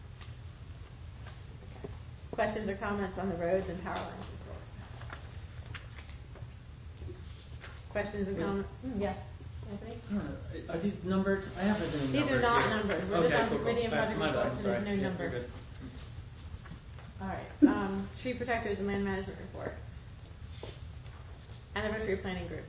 Questions or comments on the roads and power lines report? Questions and Yes. comments? Mm, Yes. Anthony? I don't know. Are these numbered? I have everything These numbered are not here. numbered. We're Okay, just on cool, cool. committee and My- budget my bad, report, I'm so there's sorry. no Yeah, you're numbers. good. All right, um, tree protectors and land management report. Anniversary planning group.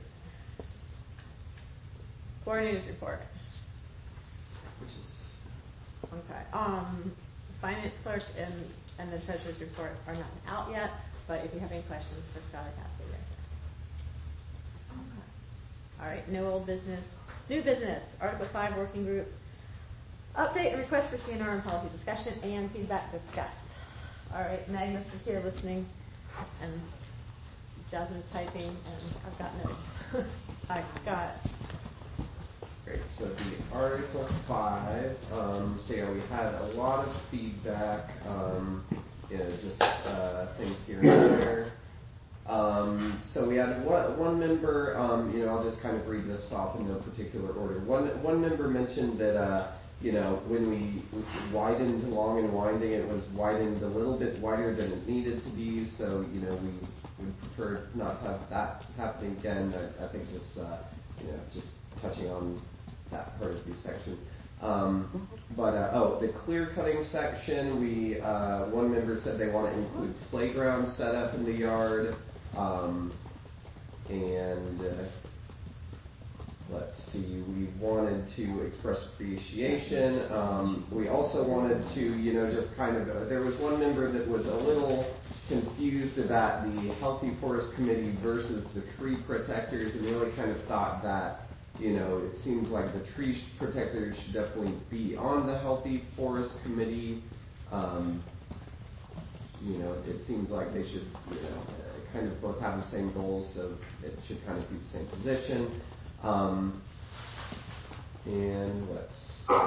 Coordinators report. Which is Okay, um, finance clerk and, and the treasurer's report are not out yet, but if you have any questions for Scott or Cassie, right here. Okay. All right, no old business. New business, Article five working group. Update and request for C N R and policy discussion and feedback discussed. All right, Magnus is here listening, and Jasmine's typing, and I've got notes. All right, Scott. Great, so the Article five, um, so yeah, we had a lot of feedback, um, you know, just, uh, things here and there. Um, so we had one, one member, um, you know, I'll just kind of read this off in no particular order. One, one member mentioned that, uh, you know, when we widened Long and Winding, it was widened a little bit wider than it needed to be, so, you know, we would prefer not to have that happening again. I, I think just, uh, you know, just touching on that part of the section. Um, but, uh, oh, the clear cutting section, we, uh, one member said they want to include playground setup in the yard, um, and, uh, let's see, we wanted to express appreciation. Um, we also wanted to, you know, just kind of, uh, there was one member that was a little confused about the Healthy Forest Committee versus the tree protectors, and really kind of thought that, you know, it seems like the tree protectors should definitely be on the Healthy Forest Committee. Um, you know, it seems like they should, you know, uh, kind of both have the same goals, so it should kind of be the same position. Um, and let's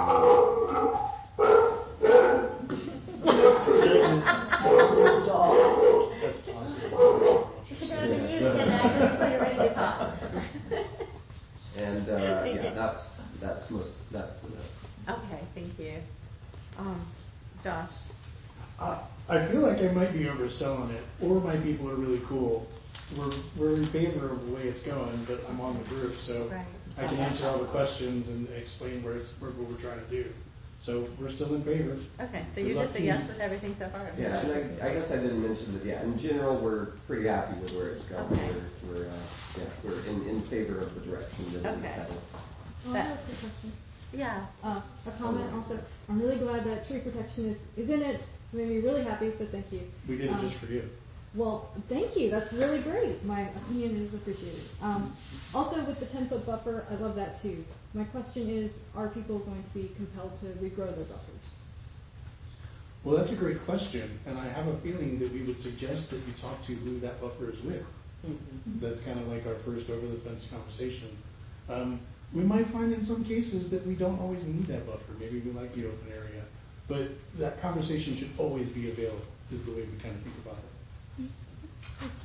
And uh, yeah, that's that's most that's the notes. Okay, thank you. Um, Josh. Uh, I feel like I might be overselling it, or my people are really cool. We're we're in favor of the way it's going, but I'm on the group, so Right. I can answer all the questions and explain where it's where, what we're trying to do. So we're still in favor. Okay, so Good you're luck just a to yes you. with everything so far? Yeah, and I, I guess I didn't mention that. Yeah, in general, we're pretty happy with where it's going. Okay. We're we're uh, yeah we're in, in favor of the direction that it is Okay. headed. Oh, I have a quick question. Yeah. Uh, a comment also. I'm really glad that tree protection is, is in it. It made me really happy, so thank you. We did it Um, just for you. Well, thank you. That's really great. My opinion is appreciated. Um, also, with the ten-foot buffer, I love that too. My question is, are people going to be compelled to regrow their buffers? Well, that's a great question, and I have a feeling that we would suggest that you talk to who that buffer is with. Mm-hmm. That's kind of like our first over-the-fence conversation. Um, we might find in some cases that we don't always need that buffer. Maybe we like the open area. But that conversation should always be available, is the way we kind of think about it.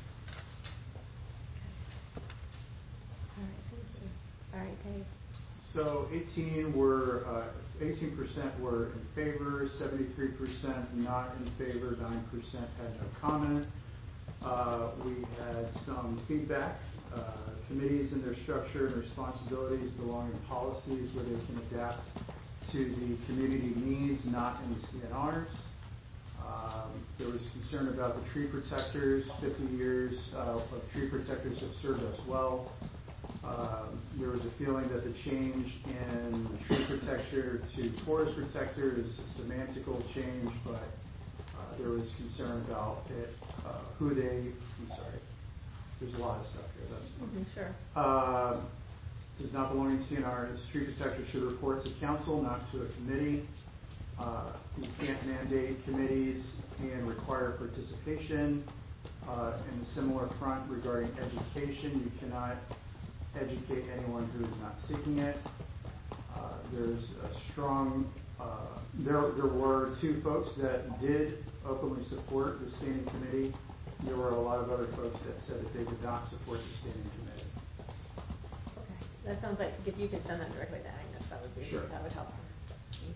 All right, thank you. All right, Dave. So eighteen were, uh, eighteen percent were in favor, seventy-three percent not in favor, nine percent had no comment. Uh, we had some feedback. Uh, committees and their structure and responsibilities belong in policies where they can adapt to the community needs, not in the C N Rs. Um, there was concern about the tree protectors. fifty years uh, of tree protectors have served us well. Um, there was a feeling that the change in the tree protector to forest protector is a semantical change, but uh, there was concern about it, uh, who they, I'm sorry, there's a lot of stuff here. Mm-hmm, sure. Uh, does not belong in C N R. Tree protector should report to council, not to a committee. Uh, you can't mandate committees and require participation. Uh, in a similar front regarding education, you cannot educate anyone who is not seeking it. Uh, there's a strong, uh, there, there were two folks that did openly support the standing committee. There were a lot of other folks that said that they did not support the standing committee. Okay, that sounds like if you could send that directly to Agnes, that would be Sure. that would help her. Thank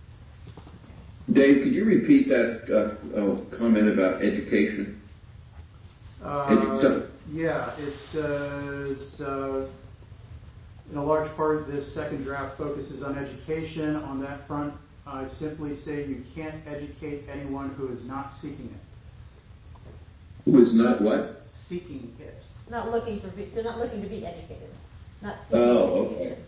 you. Dave, could you repeat that uh, oh, comment about education? Uh, Edu- yeah, it says, uh, in a large part, this second draft focuses on education. On that front, I simply say you can't educate anyone who is not seeking it. Who is not what? Seeking it. Not looking for, be- they're not looking to be educated. Not seeking Oh, okay. education.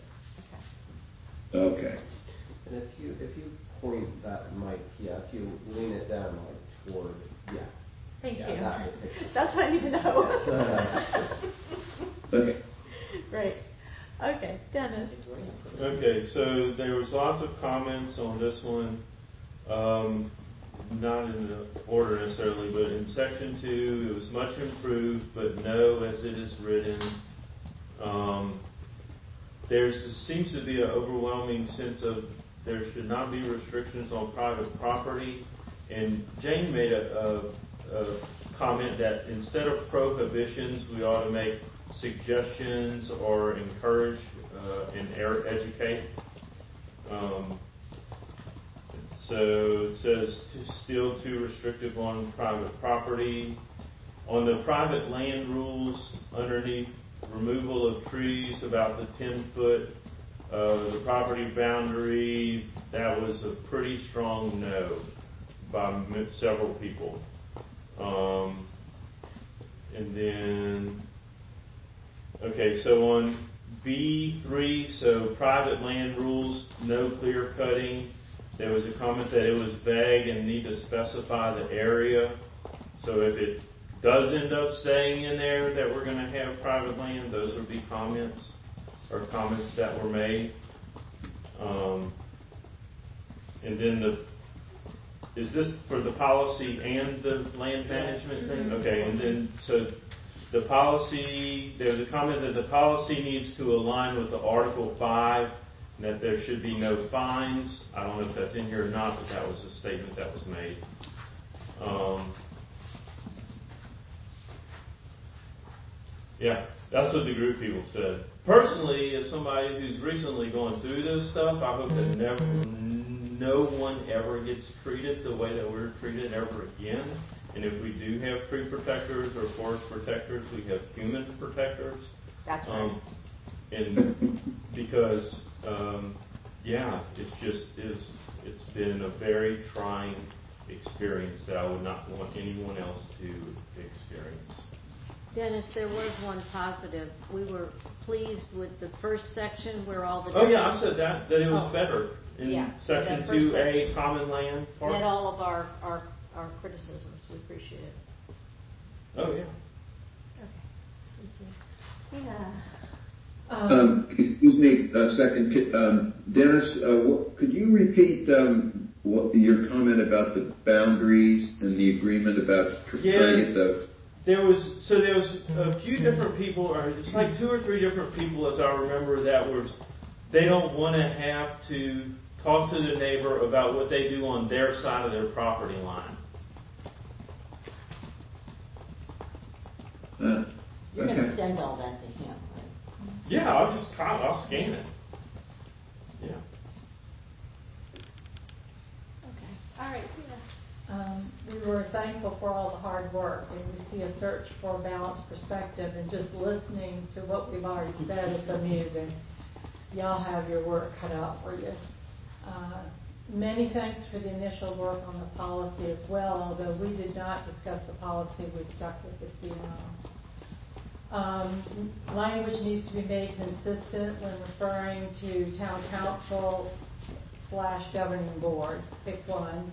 Okay. And if you, if you point that mic, yeah, if you lean it down like toward, yeah. Thank Yeah, you. that would take- That's what I need to know. Yes, uh, Okay. Great. Okay, Dennis. Okay, so there was lots of comments on this one, um, not in the order necessarily, but in section two, it was much improved, but no as it is written. Um, there's seems to be an overwhelming sense of there should not be restrictions on private property, and Jane made a, a, a comment that instead of prohibitions, we ought to make suggestions or encourage uh, and er- educate. Um, so it says to still too restrictive on private property. On the private land rules, underneath removal of trees about the ten foot, uh, the property boundary, that was a pretty strong no by m- several people. Um, and then Okay, so on B three, so private land rules, no clear cutting. There was a comment that it was vague and need to specify the area. So if it does end up saying in there that we're going to have private land, those would be comments or comments that were made. Um, and then the, is this for the policy and the land management thing? Okay, and then so the policy, there's a comment that the policy needs to align with the Article five, and that there should be no fines. I don't know if that's in here or not, but that was a statement that was made. Um, yeah, that's what the group people said. Personally, as somebody who's recently gone through this stuff, I hope that never, no one ever gets treated the way that we're treated ever again. And if we do have tree protectors or forest protectors, we have human protectors. That's right. Um, and because, um, yeah, it's just is it's been a very trying experience that I would not want anyone else to experience. Dennis, there was one positive. We were pleased with the first section where all the. Oh yeah, I said that that it was Oh. better in Yeah, section that first two A, section. common land part. Met all of our, our, our criticisms. We appreciate it. Oh yeah. Yeah. Um, excuse me a second. Um, Dennis, uh, what, could you repeat um, what your comment about the boundaries and the agreement about tr- Yeah. trying to get the... There was so there was a few different people, or it's like two or three different people, as I remember, that were they don't want to have to talk to the neighbor about what they do on their side of their property line. Uh, You're going okay. to send all that to him, right? Yeah, I'll just I'll scan it. we were thankful for all the hard work, and we see a search for a balanced perspective, and just listening to what we've already said is amusing. Y'all have your work cut out for you. Uh, many thanks for the initial work on the policy as well, although we did not discuss the policy, we stuck with the C N R. Um, language needs to be made consistent when referring to town council slash governing board. Pick one.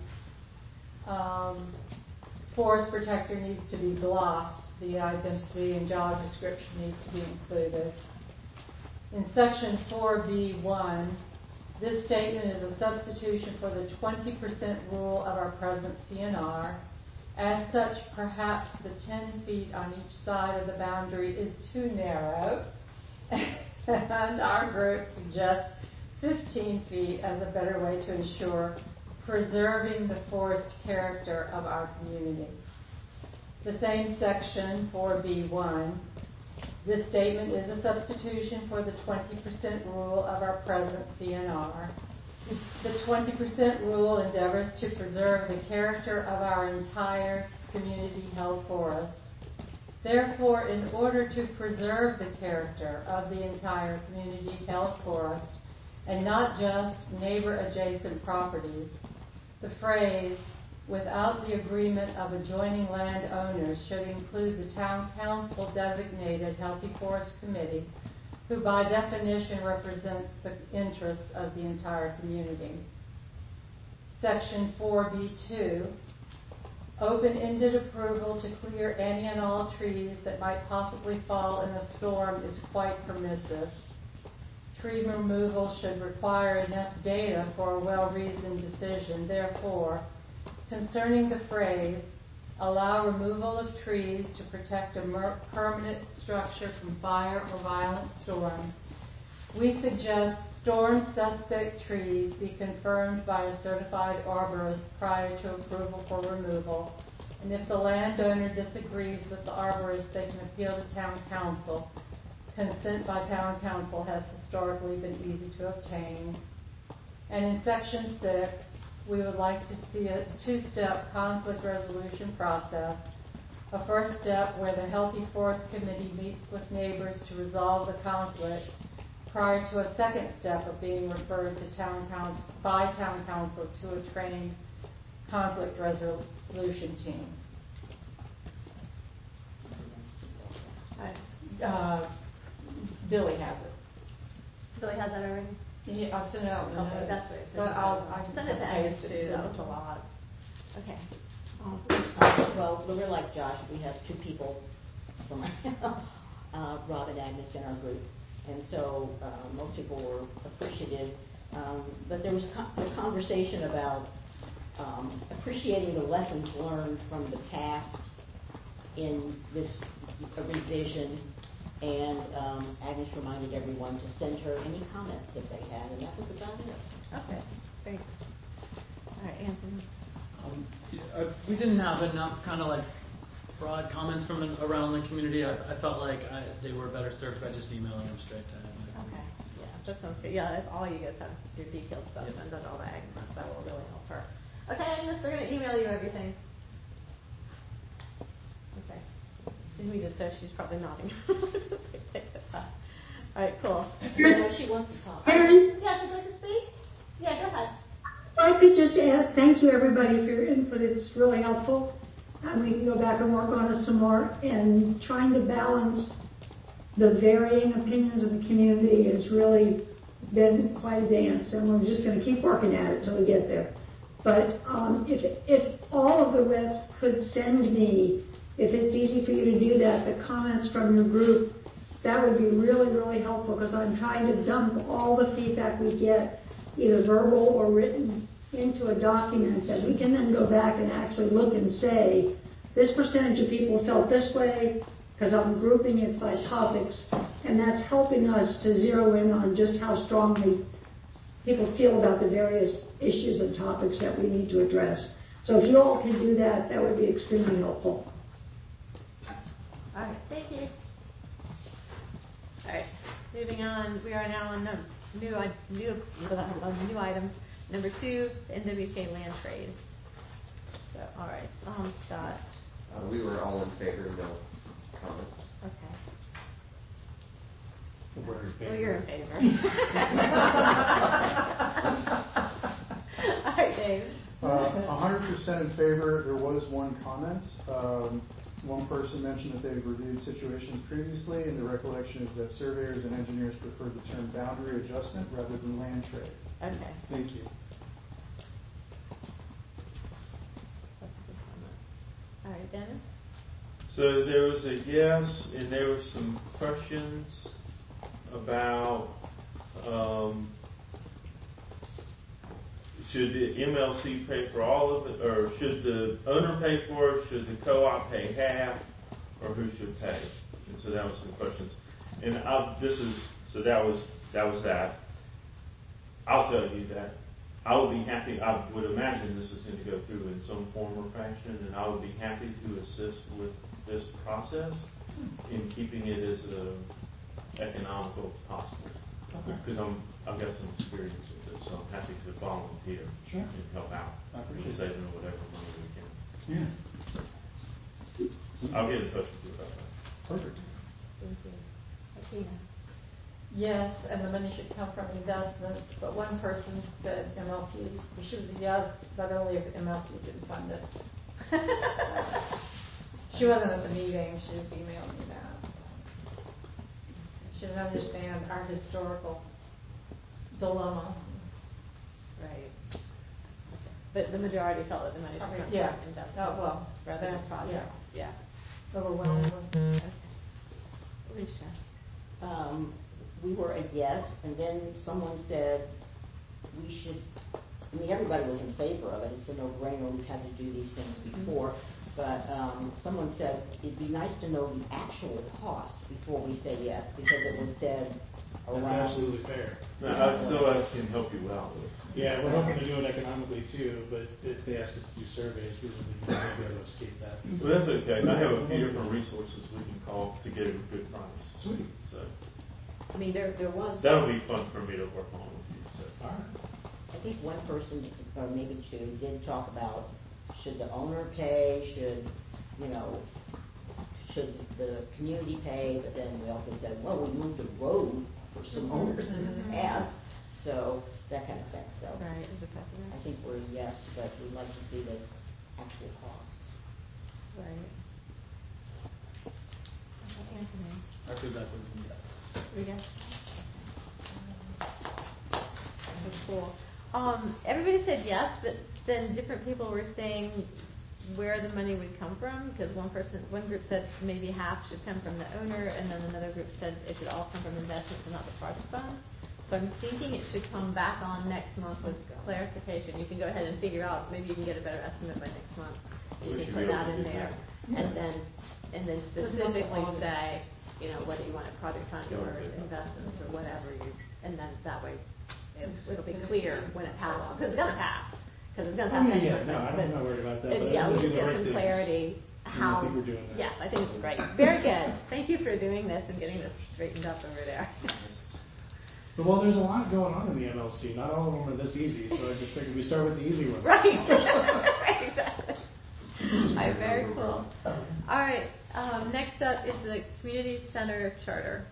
Um, forest protector needs to be glossed. The identity and job description needs to be included. In section four B one, this statement is a substitution for the twenty percent rule of our present C N R. As such, perhaps the ten feet on each side of the boundary is too narrow, and our group suggests fifteen feet as a better way to ensure preserving the forest character of our community. The same section, four B one, this statement is a substitution for the twenty percent rule of our present C N R. The twenty percent rule endeavors to preserve the character of our entire community-held forest. Therefore, in order to preserve the character of the entire community-held forest, and not just neighbor-adjacent properties, the phrase, without the agreement of adjoining landowners, should include the town council designated Healthy Forest Committee, who by definition represents the interests of the entire community. Section four B two, open-ended approval to clear any and all trees that might possibly fall in a storm is quite permissive. Tree removal should require enough data for a well-reasoned decision. Therefore, concerning the phrase, allow removal of trees to protect a mer- permanent structure from fire or violent storms, we suggest storm-suspect trees be confirmed by a certified arborist prior to approval for removal, and if the landowner disagrees with the arborist, they can appeal to town council. Consent by town council has historically been easy to obtain. And in section six, we would like to see a two-step conflict resolution process. A first step where the Healthy Forest Committee meets with neighbors to resolve the conflict prior to a second step of being referred to town council, by town council to a trained conflict resolution team. Uh, Billy has it. Billy has that already? Yeah, I'll send it out. Okay, that's right. But I'll, I can send it to Agnes too. That was a lot. Okay. Uh, Well, we're like Josh, we have two people from uh, Rob and Agnes in our group, and so uh, most people were appreciative. Um, but there was con- a conversation about um, appreciating the lessons learned from the past in this uh, revision. And um, Agnes reminded everyone to send her any comments that they had, and that was about it. Okay, thanks. All right, Anthony. Um, yeah, uh, we didn't have enough kind of like broad comments from an, around the community. I, I felt like I, they were better served by just emailing them straight to Agnes. Okay, yeah, that sounds good. Yeah, if all you guys have your detailed stuff, Yep. send it all to Agnes. That will really help her. Okay, Agnes, we're going to email you everything. Okay. She muted, so she's probably nodding. All right, cool. No, she wants to talk. Karen? Yeah, she'd like to speak? Yeah, go ahead. I could just ask, thank you everybody for your input, it's really helpful. And we can go back and work on it some more. And trying to balance the varying opinions of the community has really been quite a dance, and we're just going to keep working at it until we get there. But um, if, if all of the reps could send me, if it's easy for you to do that, the comments from your group, that would be really, really helpful, because I'm trying to dump all the feedback we get, either verbal or written, into a document that we can then go back and actually look and say, this percentage of people felt this way, because I'm grouping it by topics, and that's helping us to zero in on just how strongly people feel about the various issues and topics that we need to address. So if you all can do that, that would be extremely helpful. All right, thank you. All right, moving on. We are now on num- new new uh, new items. Number two, the N W K land trade. So, all right, um, Scott. Uh, we were all in favor, no comments. Okay. We're in favor. Well, you're in favor. All right, Dave. A hundred percent in favor. There was one comment. Um, one person mentioned that they've reviewed situations previously, and the recollection is that surveyors and engineers prefer the term boundary adjustment rather than land trade. Okay. Thank you. That's a good comment. All right, Dennis? So there was a yes, and there were some questions about um, should the M L C pay for all of it, or should the owner pay for it, should the co-op pay half, or who should pay? And so that was some questions. And I, this is, so that was, that was that. I'll tell you that I would be happy, I would imagine this is going to go through in some form or fashion, and I would be happy to assist with this process in keeping it as uh, economical as possible. Because I'm, I've got some experience with this, so I'm happy to volunteer Sure. and help out. I appreciate it. Saving whatever money we can. Yeah. I'll get in touch with you about that. Perfect. Thank you. Athena? Yes, and the money should come from investments, but one person said M L C, we should say yes, but only if M L C didn't fund it. She wasn't at the meeting, she was emailing me that. She doesn't understand our historical dilemma. Right. But the majority felt that the money should come Yeah. from investments. Oh, well, rather than that's- projects. Yeah. Overwhelmingly. Okay. Alicia? Um, we were a yes, and then someone said we should, I mean, everybody was in favor of it. It's a no-brainer. We've had to do these things before. But um, someone said it'd be nice to know the actual cost before we say yes, because it was said around. That's absolutely fair. Now, I, so I can help you out with. Yeah, we're hoping to do it economically too, but if they ask us to do surveys, we will be able to escape that. Well, that's okay. I have a few different resources we can call to get a good price. Sweet. So I mean, there there was. that'll be fun for me to work on with you. So. All right. I think one person, or maybe two, did talk about should the owner pay, should, you know, should the community pay, but then we also said, well, we moved the road for some owners in the past, so that kind of thing. So Right, as a precedent. I think we're yes, but we'd like to see the actual cost. Right. Anthony? I feel that would be yes. Rita? Okay, cool. Um, everybody said yes, but then different people were saying where the money would come from, because one person, one group said maybe half should come from the owner, and then another group said it should all come from investments and not the project fund. So I'm thinking it should come back on next month with clarification. You can go ahead and figure out, maybe you can get a better estimate by next month. You We can should put be able that to in do there, that. and then, and then specifically say, you know, whether you want a project fund or investments or whatever you, and then that way it'll, it'll be clear when it passes, because it's gonna pass, because it's gonna pass Oh, yeah, next yeah, month. no, I'm but- not worried about that, and, but I yeah, wanna we do just the get right some things. clarity And I how. think we're doing that. Yes, I think it's great. Very good. Thank you for doing this and getting this straightened up over there. But well, there's a lot going on in the M L C. Not all of them are this easy, so I just figured we start with the easy ones. Right. Right, exactly. All right, very cool. All right, um, next up is the community center charter.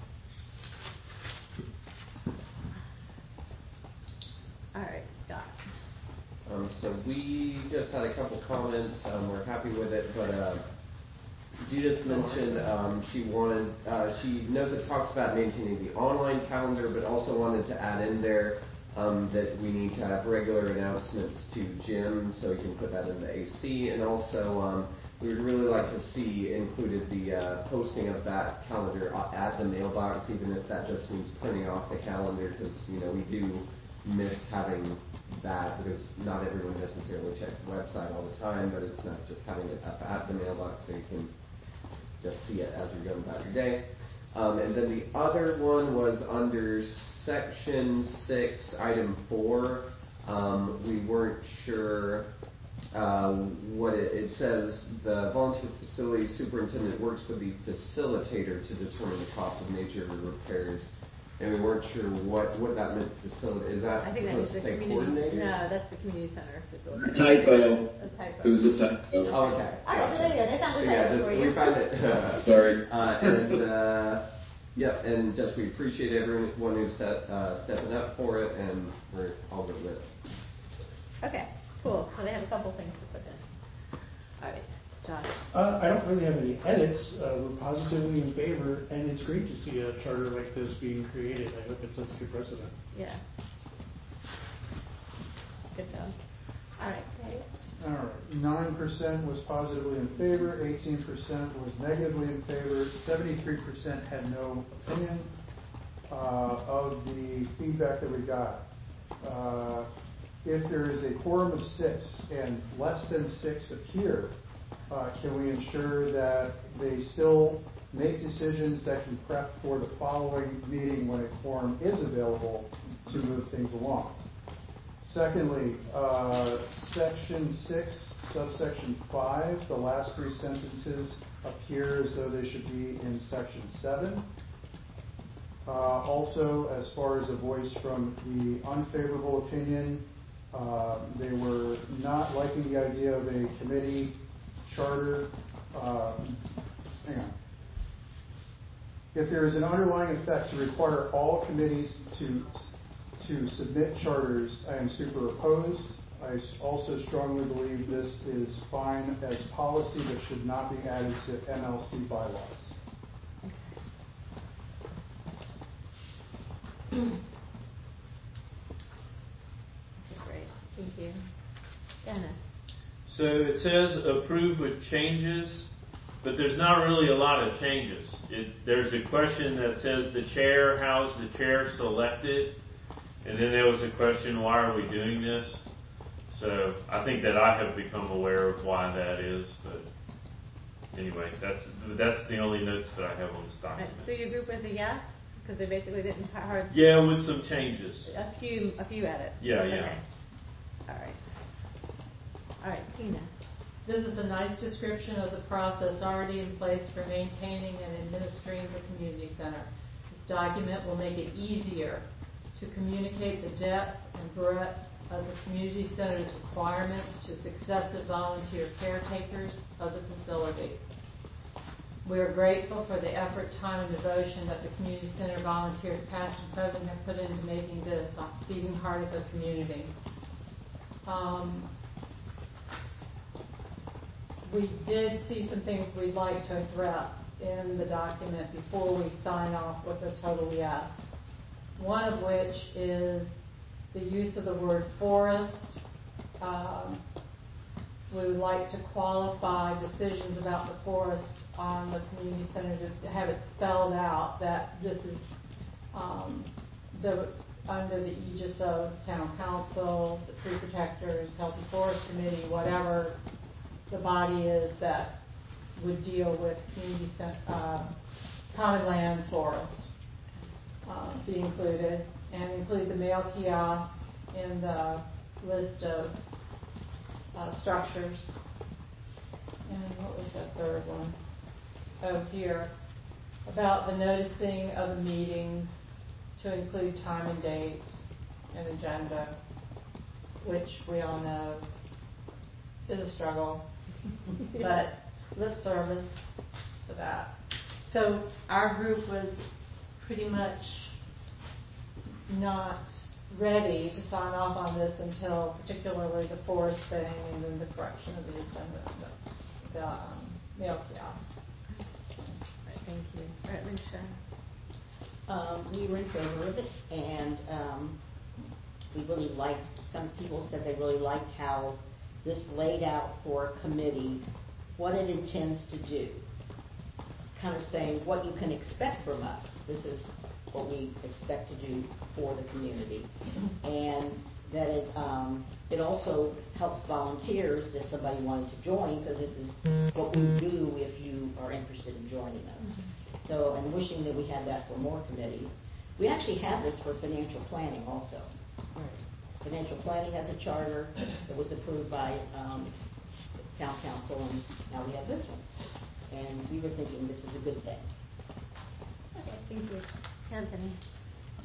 All right, Scott. Um, so we just had a couple comments. Um, we're happy with it, but uh, Judith mentioned um, she wanted, uh, she knows it talks about maintaining the online calendar, but also wanted to add in there um, that we need to have regular announcements to Jim, so he can put that in the A C, and also um, we would really like to see included the uh, posting of that calendar at the mailbox, even if that just means printing off the calendar, because you know we do miss having that, because not everyone necessarily checks the website all the time, but it's nice just having it up at the mailbox so you can just see it as you're going about your day. Um, and then the other one was under section six, item four. Um, we weren't sure uh, what it, it says. The volunteer facility superintendent works with the facilitator to determine the cost of major repairs. and we weren't sure what, what that meant facility. Is that I think that was supposed the to say community, coordinator? no, that's the community center facility. Typo. A typo. It was a typo. Oh, okay. All right, so yeah, that's not So the yeah, typo just, for you. we found it. Sorry. Uh, and, uh, yep, and just we appreciate everyone who's set, uh, stepping up for it, and we're all good with it. Okay, cool. So they have a couple things to put in. All right, Josh. Uh, I don't really have any edits. Uh, we're positively in favor, and it's great to see a charter like this being created. I hope it sets a good precedent. Yeah. Good job. All right, Dave. All right, nine percent was positively in favor, eighteen percent was negatively in favor, seventy-three percent had no opinion. Uh, of the feedback that we got, uh, if there is a quorum of six and less than six appear, uh, can we ensure that they still make decisions that can prep for the following meeting when a quorum is available to move things along? Secondly, uh, section six, subsection five, the last three sentences appear as though they should be in section seven. Uh, also, as far as a voice from the unfavorable opinion, uh, they were not liking the idea of a committee charter. Uh, hang on. If there is an underlying effect to require all committees to to submit charters, I am super opposed. I also strongly believe this is fine as policy but should not be added to M L C bylaws. Great, thank you. Dennis. So it says approve with changes, but there's not really a lot of changes. It, there's a question that says the chair, how's the chair selected? And then there was a question, why are we doing this? So I think that I have become aware of why that is, but anyway, that's that's the only notes that I have on this document. So your group was a yes, because they basically didn't hard. Yeah, with some changes. A few, a few edits. Yeah, okay. yeah. All right. All right, Tina. This is a nice description of the process already in place for maintaining and administering the community center. This document will make it easier to communicate the depth and breadth of the community center's requirements to successive volunteer caretakers of the facility. We are grateful for the effort, time, and devotion that the community center volunteers past and present have put into making this a beating heart of the community. Um, we did see some things we'd like to address in the document before we sign off with a total yes. One of which is the use of the word forest. Um, we would like to qualify decisions about the forest on the community center to have it spelled out that this is um, the, under the aegis of town council, the tree protectors, healthy forest committee, whatever the body is that would deal with community center, uh, common land forest. Uh, be included, and include the mail kiosk in the list of uh, structures. And what was that third one? Oh, here, about the noticing of the meetings to include time and date and agenda, which we all know is a struggle, but lip service to that. So our group was pretty much not ready to sign off on this until particularly the forest thing and then the correction of the agenda, the, the um, mail kiosk. Right, thank you. All right, Alicia. Um, we were in favor of it, and um, we really liked, some people said they really liked how this laid out for a committee what it intends to do. Kind of saying what you can expect from us. This is what we expect to do for the community. And that it um, it also helps volunteers if somebody wanted to join, because this is what we do if you are interested in joining us. Mm-hmm. So I'm wishing that we had that for more committees. We actually have this for financial planning also. Right. Financial planning has a charter that was approved by um, town council, and now we have this one. And we were thinking this is a good thing. Okay, thank you. Anthony.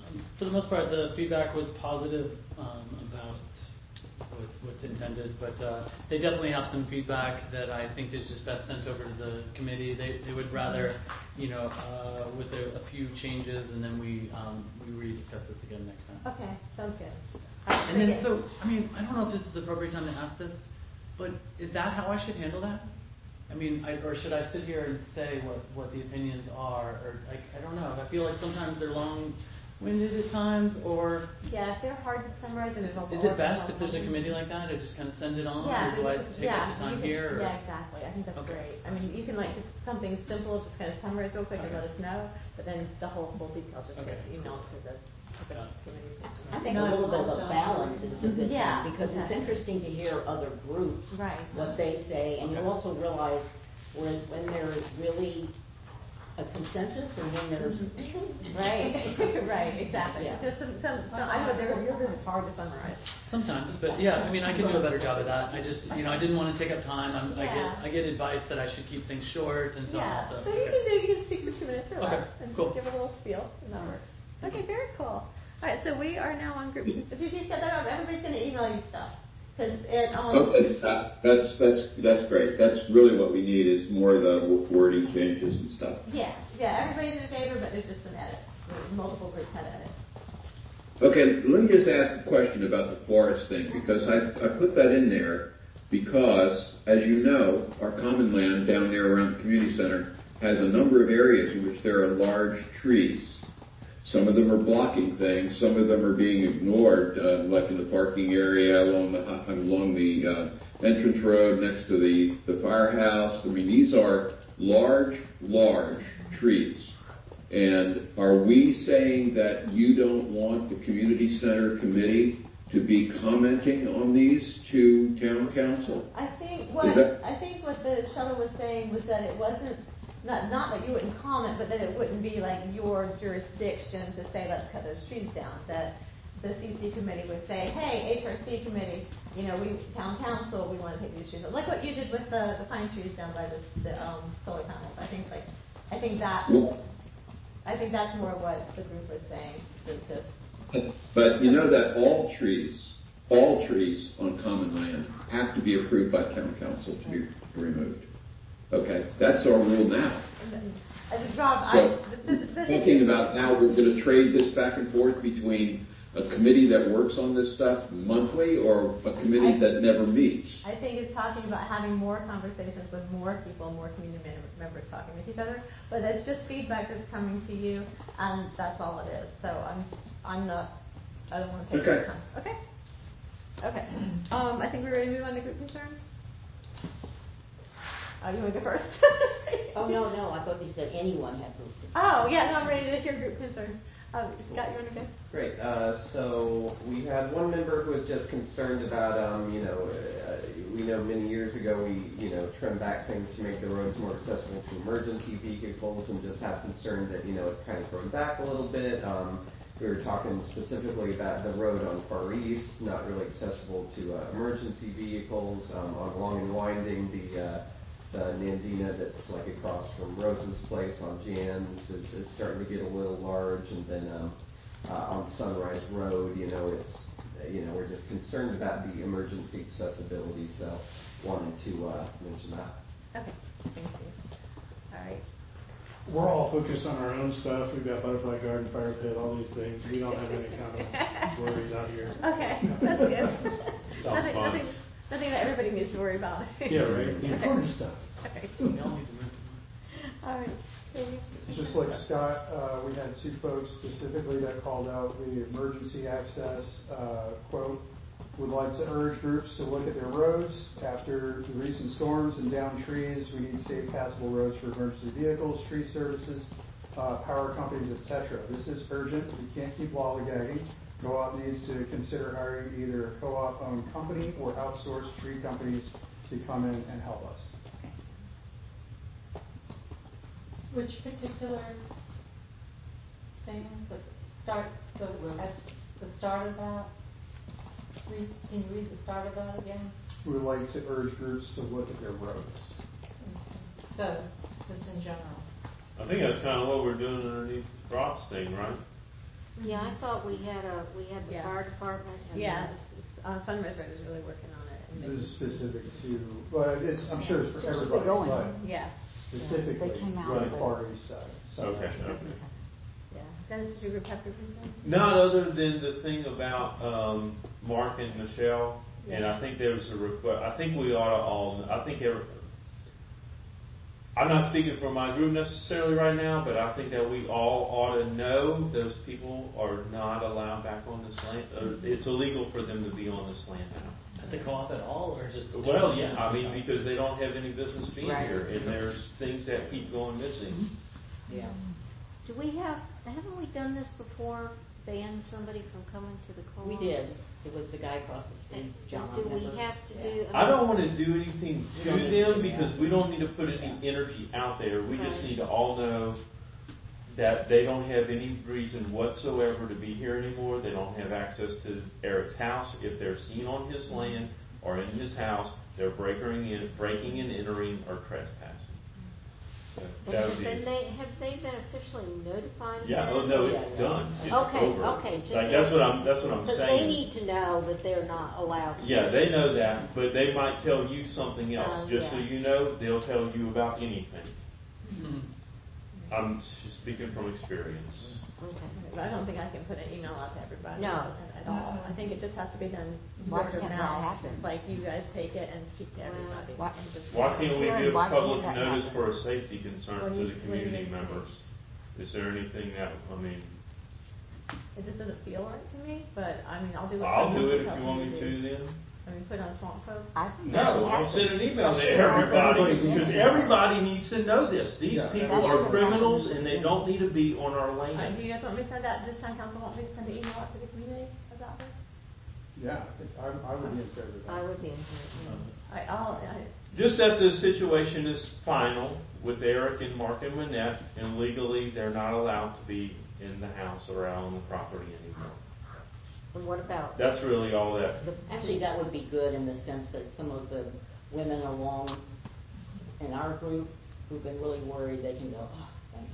for the most part, the feedback was positive um, about what, what's intended, but uh, they definitely have some feedback that I think is just best sent over to the committee. They they would rather, you know, uh, with a, a few changes, and then we um, we re-discuss this again next time. Okay, sounds good. And then, so, I mean, I don't know if this is the appropriate time to ask this, but is that how I should handle that? I mean, I, or should I sit here and say what, what the opinions are, or, like, I don't know. I feel like sometimes they're long-winded at times, or... Yeah, if they're hard to summarize and there's a Is it best if there's a committee like that, to just kind of send it on, yeah, or do I take yeah, up the time can, here? Or? Yeah, exactly. I think that's Okay. great. I mean, you can, like, just something simple, just kind of summarize real quick Okay. and let us know, but then the whole full detail just Okay. gets emailed to the, to the committee. I think a little bit of a balance is a good Yeah, thing, because it's exactly. interesting to hear other groups, Right. what they say, and you'll also realize when, when there's really a consensus and when there's... Right, right, exactly. Yeah. Just some, some, some, I know they're, yours is hard to summarize. Sometimes, but yeah, I mean, I can do a better job of that. I just, you know, I didn't want to take up time. I'm, I Yeah. get, I get advice that I should keep things short and so Yeah, on. so you can do, you can speak for two minutes or Okay, less and cool. just give a little spiel, and that works. Okay, very cool. All right, so we are now on group. If you just get that out, everybody's going to email you stuff. Because it, um, Okay, that- that's, that's, that's great. That's really what we need, is more of the wording changes and stuff. yeah, yeah, everybody's in favor, but there's just some edits. Multiple groups had edits. Okay, let me just ask a question about the forest thing, because I, I put that in there because, as you know, our common land down there around the community center has a number of areas in which there are large trees. Some of them are blocking things, some of them are being ignored, uh, like in the parking area, along the, along the uh, entrance road next to the, the firehouse. I mean, these are large, large trees. And are we saying that you don't want the community center committee to be commenting on these to town council? I think what that- I think what the shuttle was saying was that it wasn't not not that you wouldn't comment, but that it wouldn't be like your jurisdiction to say let's cut those trees down. That the C C committee would say, hey, H R C committee, you know, we town council, we want to take these trees down. Like what you did with the, the pine trees down by the, the um, solar panels. I think like I think that I think that's more what the group was saying. To just But you know that all trees, all trees on common land have to be approved by town council to be removed. Okay, that's our rule now. I just Rob, So, I this is this thinking is about now we're going to trade this back and forth between a committee that works on this stuff monthly or a committee I- that never meets. I think it's talking about having more conversations with more people, more community mem- members talking with each other. But it's just feedback that's coming to you, and that's all it is. So I'm, I'm not, I don't want to take Okay. your time. Okay. Okay. Um, I think we're ready to move on to group concerns. Oh, you want to go first? Oh, no, no, I thought you said anyone had group concerns. Oh, yeah, no, I'm ready to hear group concerns. Um, Scott, you want to go? Great. Uh, so we had one member who was just concerned about, um, you know, uh, we know many years ago we, you know, trimmed back things to make the roads more accessible to emergency vehicles, and just have concern that, you know, it's kind of thrown back a little bit. Um, we were talking specifically about the road on Far East, not really accessible to uh, emergency vehicles. Um, on Long and Winding, the uh, the Nandina that's like across from Rose's place on Jan's is, is starting to get a little large, and then um, uh, on Sunrise Road, you know, it's uh, you know we're just concerned about the emergency accessibility, so wanted to uh, mention that. Okay, thank you. All right. We're all focused on our own stuff. We've got Butterfly Garden, Fire Pit, all these things. We don't have any kind of worries out here. Okay, that's good. Sounds nothing, fun. nothing, nothing that everybody needs to worry about. Yeah, right? The important stuff. Okay. We all need to move. All right. Katie? Just like Scott, uh, we had two folks specifically that called out the emergency access uh, quote. Would like to urge groups to look at their roads after the recent storms and downed trees. We need safe, passable roads for emergency vehicles, tree services, uh, power companies, et cetera. This is urgent. We can't keep lollygagging. Co-op needs to consider hiring either a co-op owned company or outsourced tree companies to come in and help us. Which particular thing, the start, the, at the start of that? Read, can you read the start of that again? We would like to urge groups to look at their roads. So, just in general. I think that's kind of what we're doing underneath the crops thing, right? Yeah, I thought we had a, we had the Yeah. fire department and. Yeah, the- s- s- uh, Sunrise Road is really working on it. and This is making- specific to, well, it's, I'm sure it's for Just keep it everybody, going. but Yeah, specifically, They came out for with the it. parties, uh, so. Okay, okay. yeah. Dennis, did you group have your concerns? Not other than the thing about um, Mark and Michelle, and I think there was a request, I think we ought to all, I think every, I'm not speaking for my group necessarily right now, but I think that we all ought to know those people are not allowed back on this land. Uh, It's illegal for them to be on this land now. At the co-op at all, or just? Well, yeah, I mean, because they don't have any business being Right. here, and there's things that keep going missing. Yeah. Do we have, haven't we done this before, banned somebody from coming to the co-op? We did. It was the guy across the street, And John. do we remember? have to Yeah. do? I don't want to do anything We to don't need to them do because that. we don't need to put any energy out there. We just Right. need to all know that they don't have any reason whatsoever to be here anymore. They don't have access to Eric's house. If they're seen on his land or in his house, they're breaking in, breaking and entering or trespassing. So And that have would be. been they, have they been officially notified of Yeah, that? oh, no, it's Yeah, yeah. done. It's Okay, over. okay, just Like, that's what I'm, that's what I'm Because saying. they need to know that they're not allowed to. Yeah, they know that, but they might tell you something else. Uh, Just so yeah. you know, they'll tell you about anything. Mhm. I'm s- speaking from experience. Okay. I don't think I can put an email out to everybody. No. At, at all. I think it just has to be done Why word of can't that mouth. happen? Like you guys take it and speak to Well, everybody. why- and just- Why can't we Karen, give why can't public that notice happen? for a safety concern What do to you- the what do you community guys think? members? Is there anything that, I mean, It just doesn't feel right to me, but I mean, I'll do what I'll someone do it if tells you want me do. to then. I mean, put it on Swamp Cove. I think No, that should I'll happen. send an email That to should happen. everybody, Everybody because needs to know. everybody needs to know this. These Yeah, people that are should criminals happen. and they don't need to be on our Uh, do land. you guys want me to send that, does town council want me to send an email out to the community about this? Yeah, I think, I, I would be in favor of that. I would be in favor. I, I'll, I, Just that the situation is final with Eric and Mark and Manette, and legally, they're not allowed to be in the house or out on the property anymore. And what about? That's really all that. the- Actually, that would be good in the sense that some of the women along in our group who've been really worried, they can go, oh, thank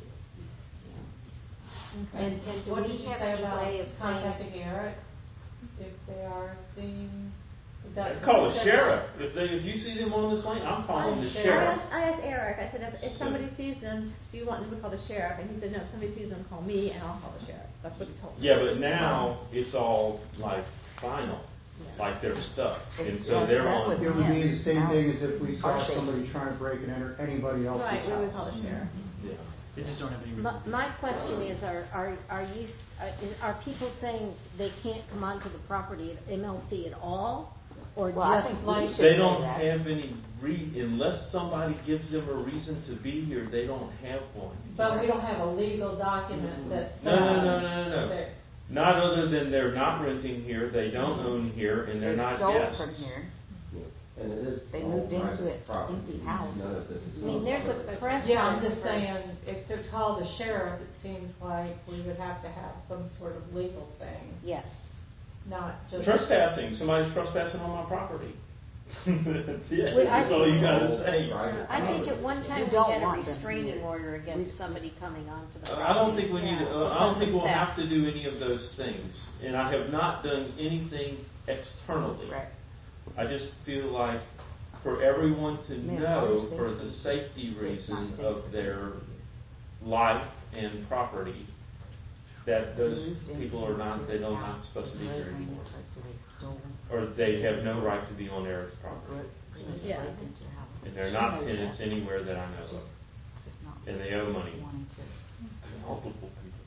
you. And, and do What we did you have say any about way of saying? contacting Eric if they are seeing, is that? Call the sheriff. If they, if you see them on this lane, I'm calling the I sheriff. asked, I asked Eric, I said, if, if somebody sees them, do you want them to call the sheriff? And he said, no, if somebody sees them, call me and I'll call the sheriff. That's what he told me. Yeah, but now it's all like final, like they're stuck, and so Yeah, they're stuck on. with It would be the same Yeah. thing as if we saw Our safety. somebody trying to break and enter anybody else's Right, house. we would call the sheriff. Yeah. They just don't have any reason. My, to. my question is, are, are, are you, s- are, is- are people saying they can't come onto the property at M L C at all? Or Well, I just think like? we should They say don't that. have any re, unless somebody gives them a reason to be here, they don't have one. But we don't have a legal document that's. No, no, no, no, no, no. that- Not other than they're not renting here, they don't own here, and they're They not stole guests. from here. And it is. They all moved into private it, property. empty house. None of this is. I mean, there's a public. press. Yeah, I'm just saying, if to call the sheriff, it seems like we would have to have some sort of legal thing, Yes. not just. Trespassing, somebody's trespassing on my property. That's it, Well, I that's all think- you gotta say. I think at one time You we don't had a want them to restraining be- order against somebody coming onto the Uh, property. I don't think we need, to- uh, I don't think we'll Yeah. have to do any of those things, and I have not done anything externally. Right. I just feel like for everyone to mean, it's know, our for the safety. safety It's not reason safe of for their life and property, that those Moved into people are not, they his don't not house. supposed to be here Road ran anymore. into it, so they stole Or they have no right to be on Eric's property, Brooke, she Yeah. lived into the house. and they're She not knows tenants that. anywhere that I know of, Just not and they owe money wanting to. to multiple people.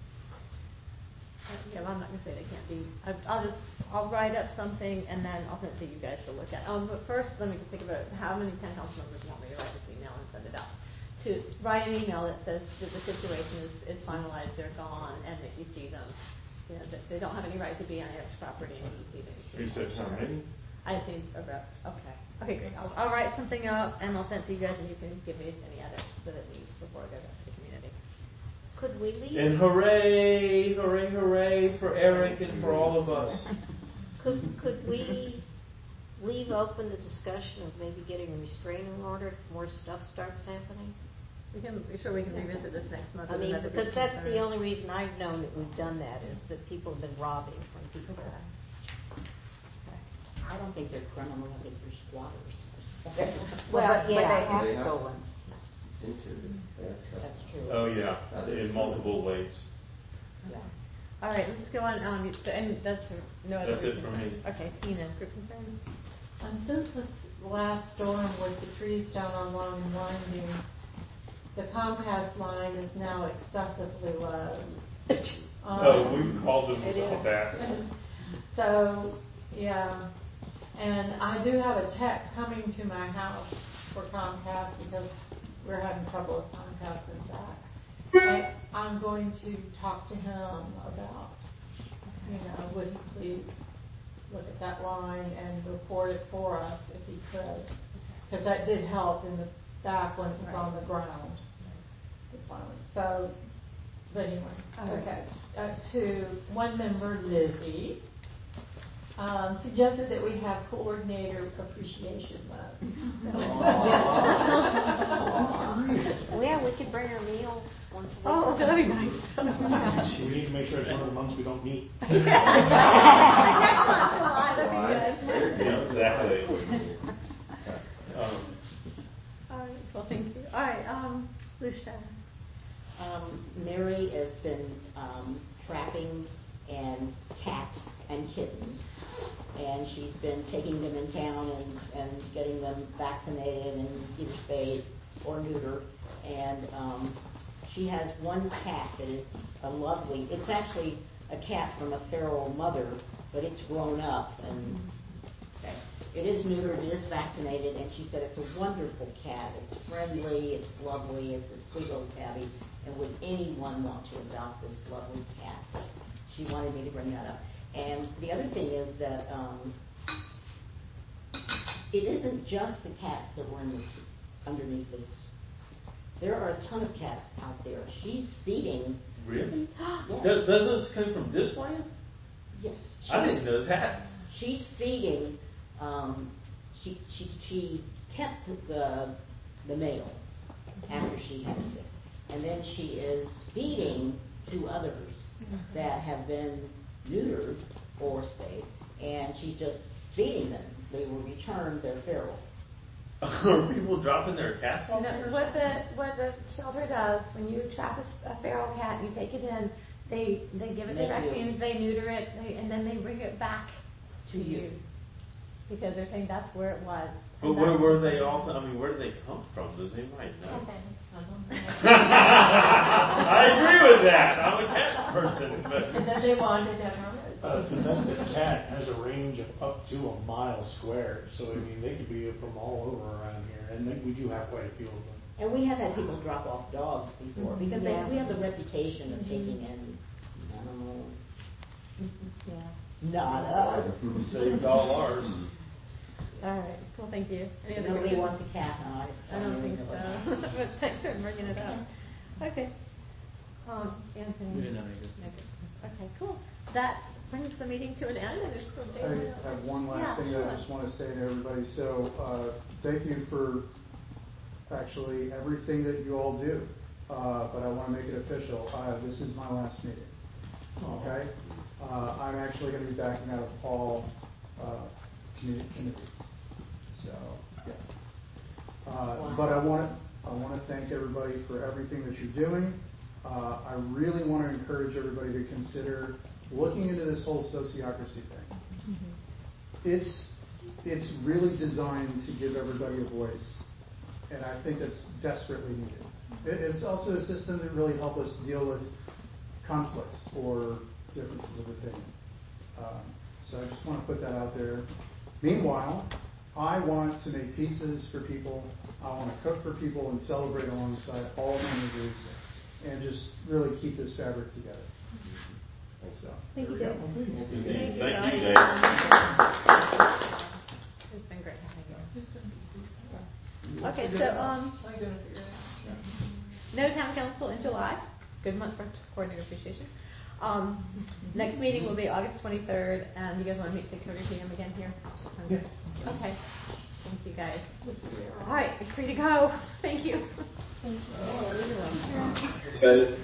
Yeah, well, I'm not gonna say they can't be, I- I'll just, I'll write up something and then I'll send it to you guys to look at. Um, but first, let me just think about how many town council members want me to write this email and send it out. To write an email that says that the situation is, is finalized, they're gone, and if you see them, you know, that they don't have any right to be on Eric's property, and if you see them. You said how many? I see, about, okay, okay, great, I'll, I'll write something up and I'll send it to you guys and you can give me any edits that it needs before it goes out to the community. Could we leave? And hooray, hooray, hooray for Eric and for all of us. Could, could we leave open the discussion of maybe getting a restraining order if more stuff starts happening? We can, be sure we can revisit this next month. I with mean, another because big that's concern. the only reason I've known that we've done that, is that people have been robbing from people. I don't think they're criminal, I think they're squatters. Well, but- but yeah, they- have They have- stolen. Into their That's true. Oh, yeah, That is in true. multiple ways. Yeah. All right, let's go on. Um, and that's no other That's group it for concerns. me. Okay, Tina, group concerns. Um, since this last storm with the trees down on Long and Winding, the Comcast line is now excessively low. Oh, Um, we called them it all is. back. So, yeah, and I do have a tech coming to my house for Comcast because we're having trouble with Comcast and that. And I'm going to talk to him about, you know, would he please look at that line and report it for us if he could. Because that did help in the back when it was on the ground. The phone. So, but anyway, okay. Uh, to one member, Lizzie, um, suggested that we have coordinator appreciation month. Well, yeah, we could bring her meals once a week. Oh, that'd be nice. We need to make sure it's one of the months we don't meet. Next month, July, that'd be good. Yeah, exactly. Um, All right, well, thank you. All right, um, Lucia. Um, Mary has been um, trapping and cats and kittens, and she's been taking them in town and, and getting them vaccinated and either spayed or neutered. And um, she has one cat that is a lovely. It's actually a cat from a feral mother, but it's grown up and okay. It is neutered, it is vaccinated, and she said it's a wonderful cat. It's friendly, it's lovely, it's a sweet little tabby. And would anyone want to adopt this lovely cat? She wanted me to bring that up. And the other thing is that um, it isn't just the cats that were in this, underneath this. There are a ton of cats out there. She's feeding. Really? Yes. Does, does those come from this land? Yes. I didn't know that. She's feeding. Um, she she she kept the the male after she had this, and then she is feeding two others that have been neutered or spayed, and she's just feeding them. They will return their feral. Are people dropping their cats off No, there? what the what the shelter does when you trap a, s- a feral cat, you take it in. They they give it the They do. vaccines, they neuter it, they, and then they bring it back to To you. you because they're saying that's where it was. But And where that's- were they all? I mean, where do they come from? Does anybody know? I I agree with that. I'm a cat person, but And then they wander down our roads. A domestic cat has a range of up to a mile square, so I mean, they could be from all over around here, and then we do have quite a few of them. And we have had people drop off dogs before because they, we have the reputation of taking in animals. Yeah. Not us. saved all ours. All right, cool, thank you. Any other Nobody questions? wants a cat, huh? I don't think so, but thanks for bringing it up. Okay. Um, Anthony? We didn't have any good No good questions. Okay, cool. That brings the meeting to an end, and there's still daylight I out. have one last Yeah, thing that I sure. just want to say to everybody. So, uh, thank you for actually everything that you all do. Uh, but I want to make it official. Uh, this is my last meeting. Okay? Uh, I'm actually going to be backing out of all uh, community committees. So, yeah. Uh, Wow. But I want to I want to thank everybody for everything that you're doing. Uh, I really want to encourage everybody to consider looking into this whole sociocracy thing. It's it's really designed to give everybody a voice, and I think it's desperately needed. It, it's also a system that really helps us deal with conflicts or differences of opinion. Um, so I just want to put that out there. Meanwhile, I want to make pizzas for people. I want to cook for people and celebrate alongside all of my neighbors, and just really keep this fabric together. So, Thank you, there Dave. we go. Thank Thank you, you, Thank you, guys. Dave. It's been great having you. Yeah. Okay, so, um, I'm gonna figure it out. no town council in July. Good month for coordinator appreciation. Um, next meeting will be August twenty-third, and you guys want to meet six thirty p.m. again here? Okay. Thank you, guys. All right, you're free to go. Thank you. Thank you. Got it.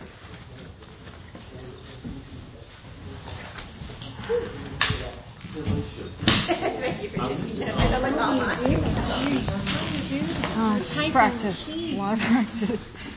Thank you for taking that. Oh, practice. A lot of practice.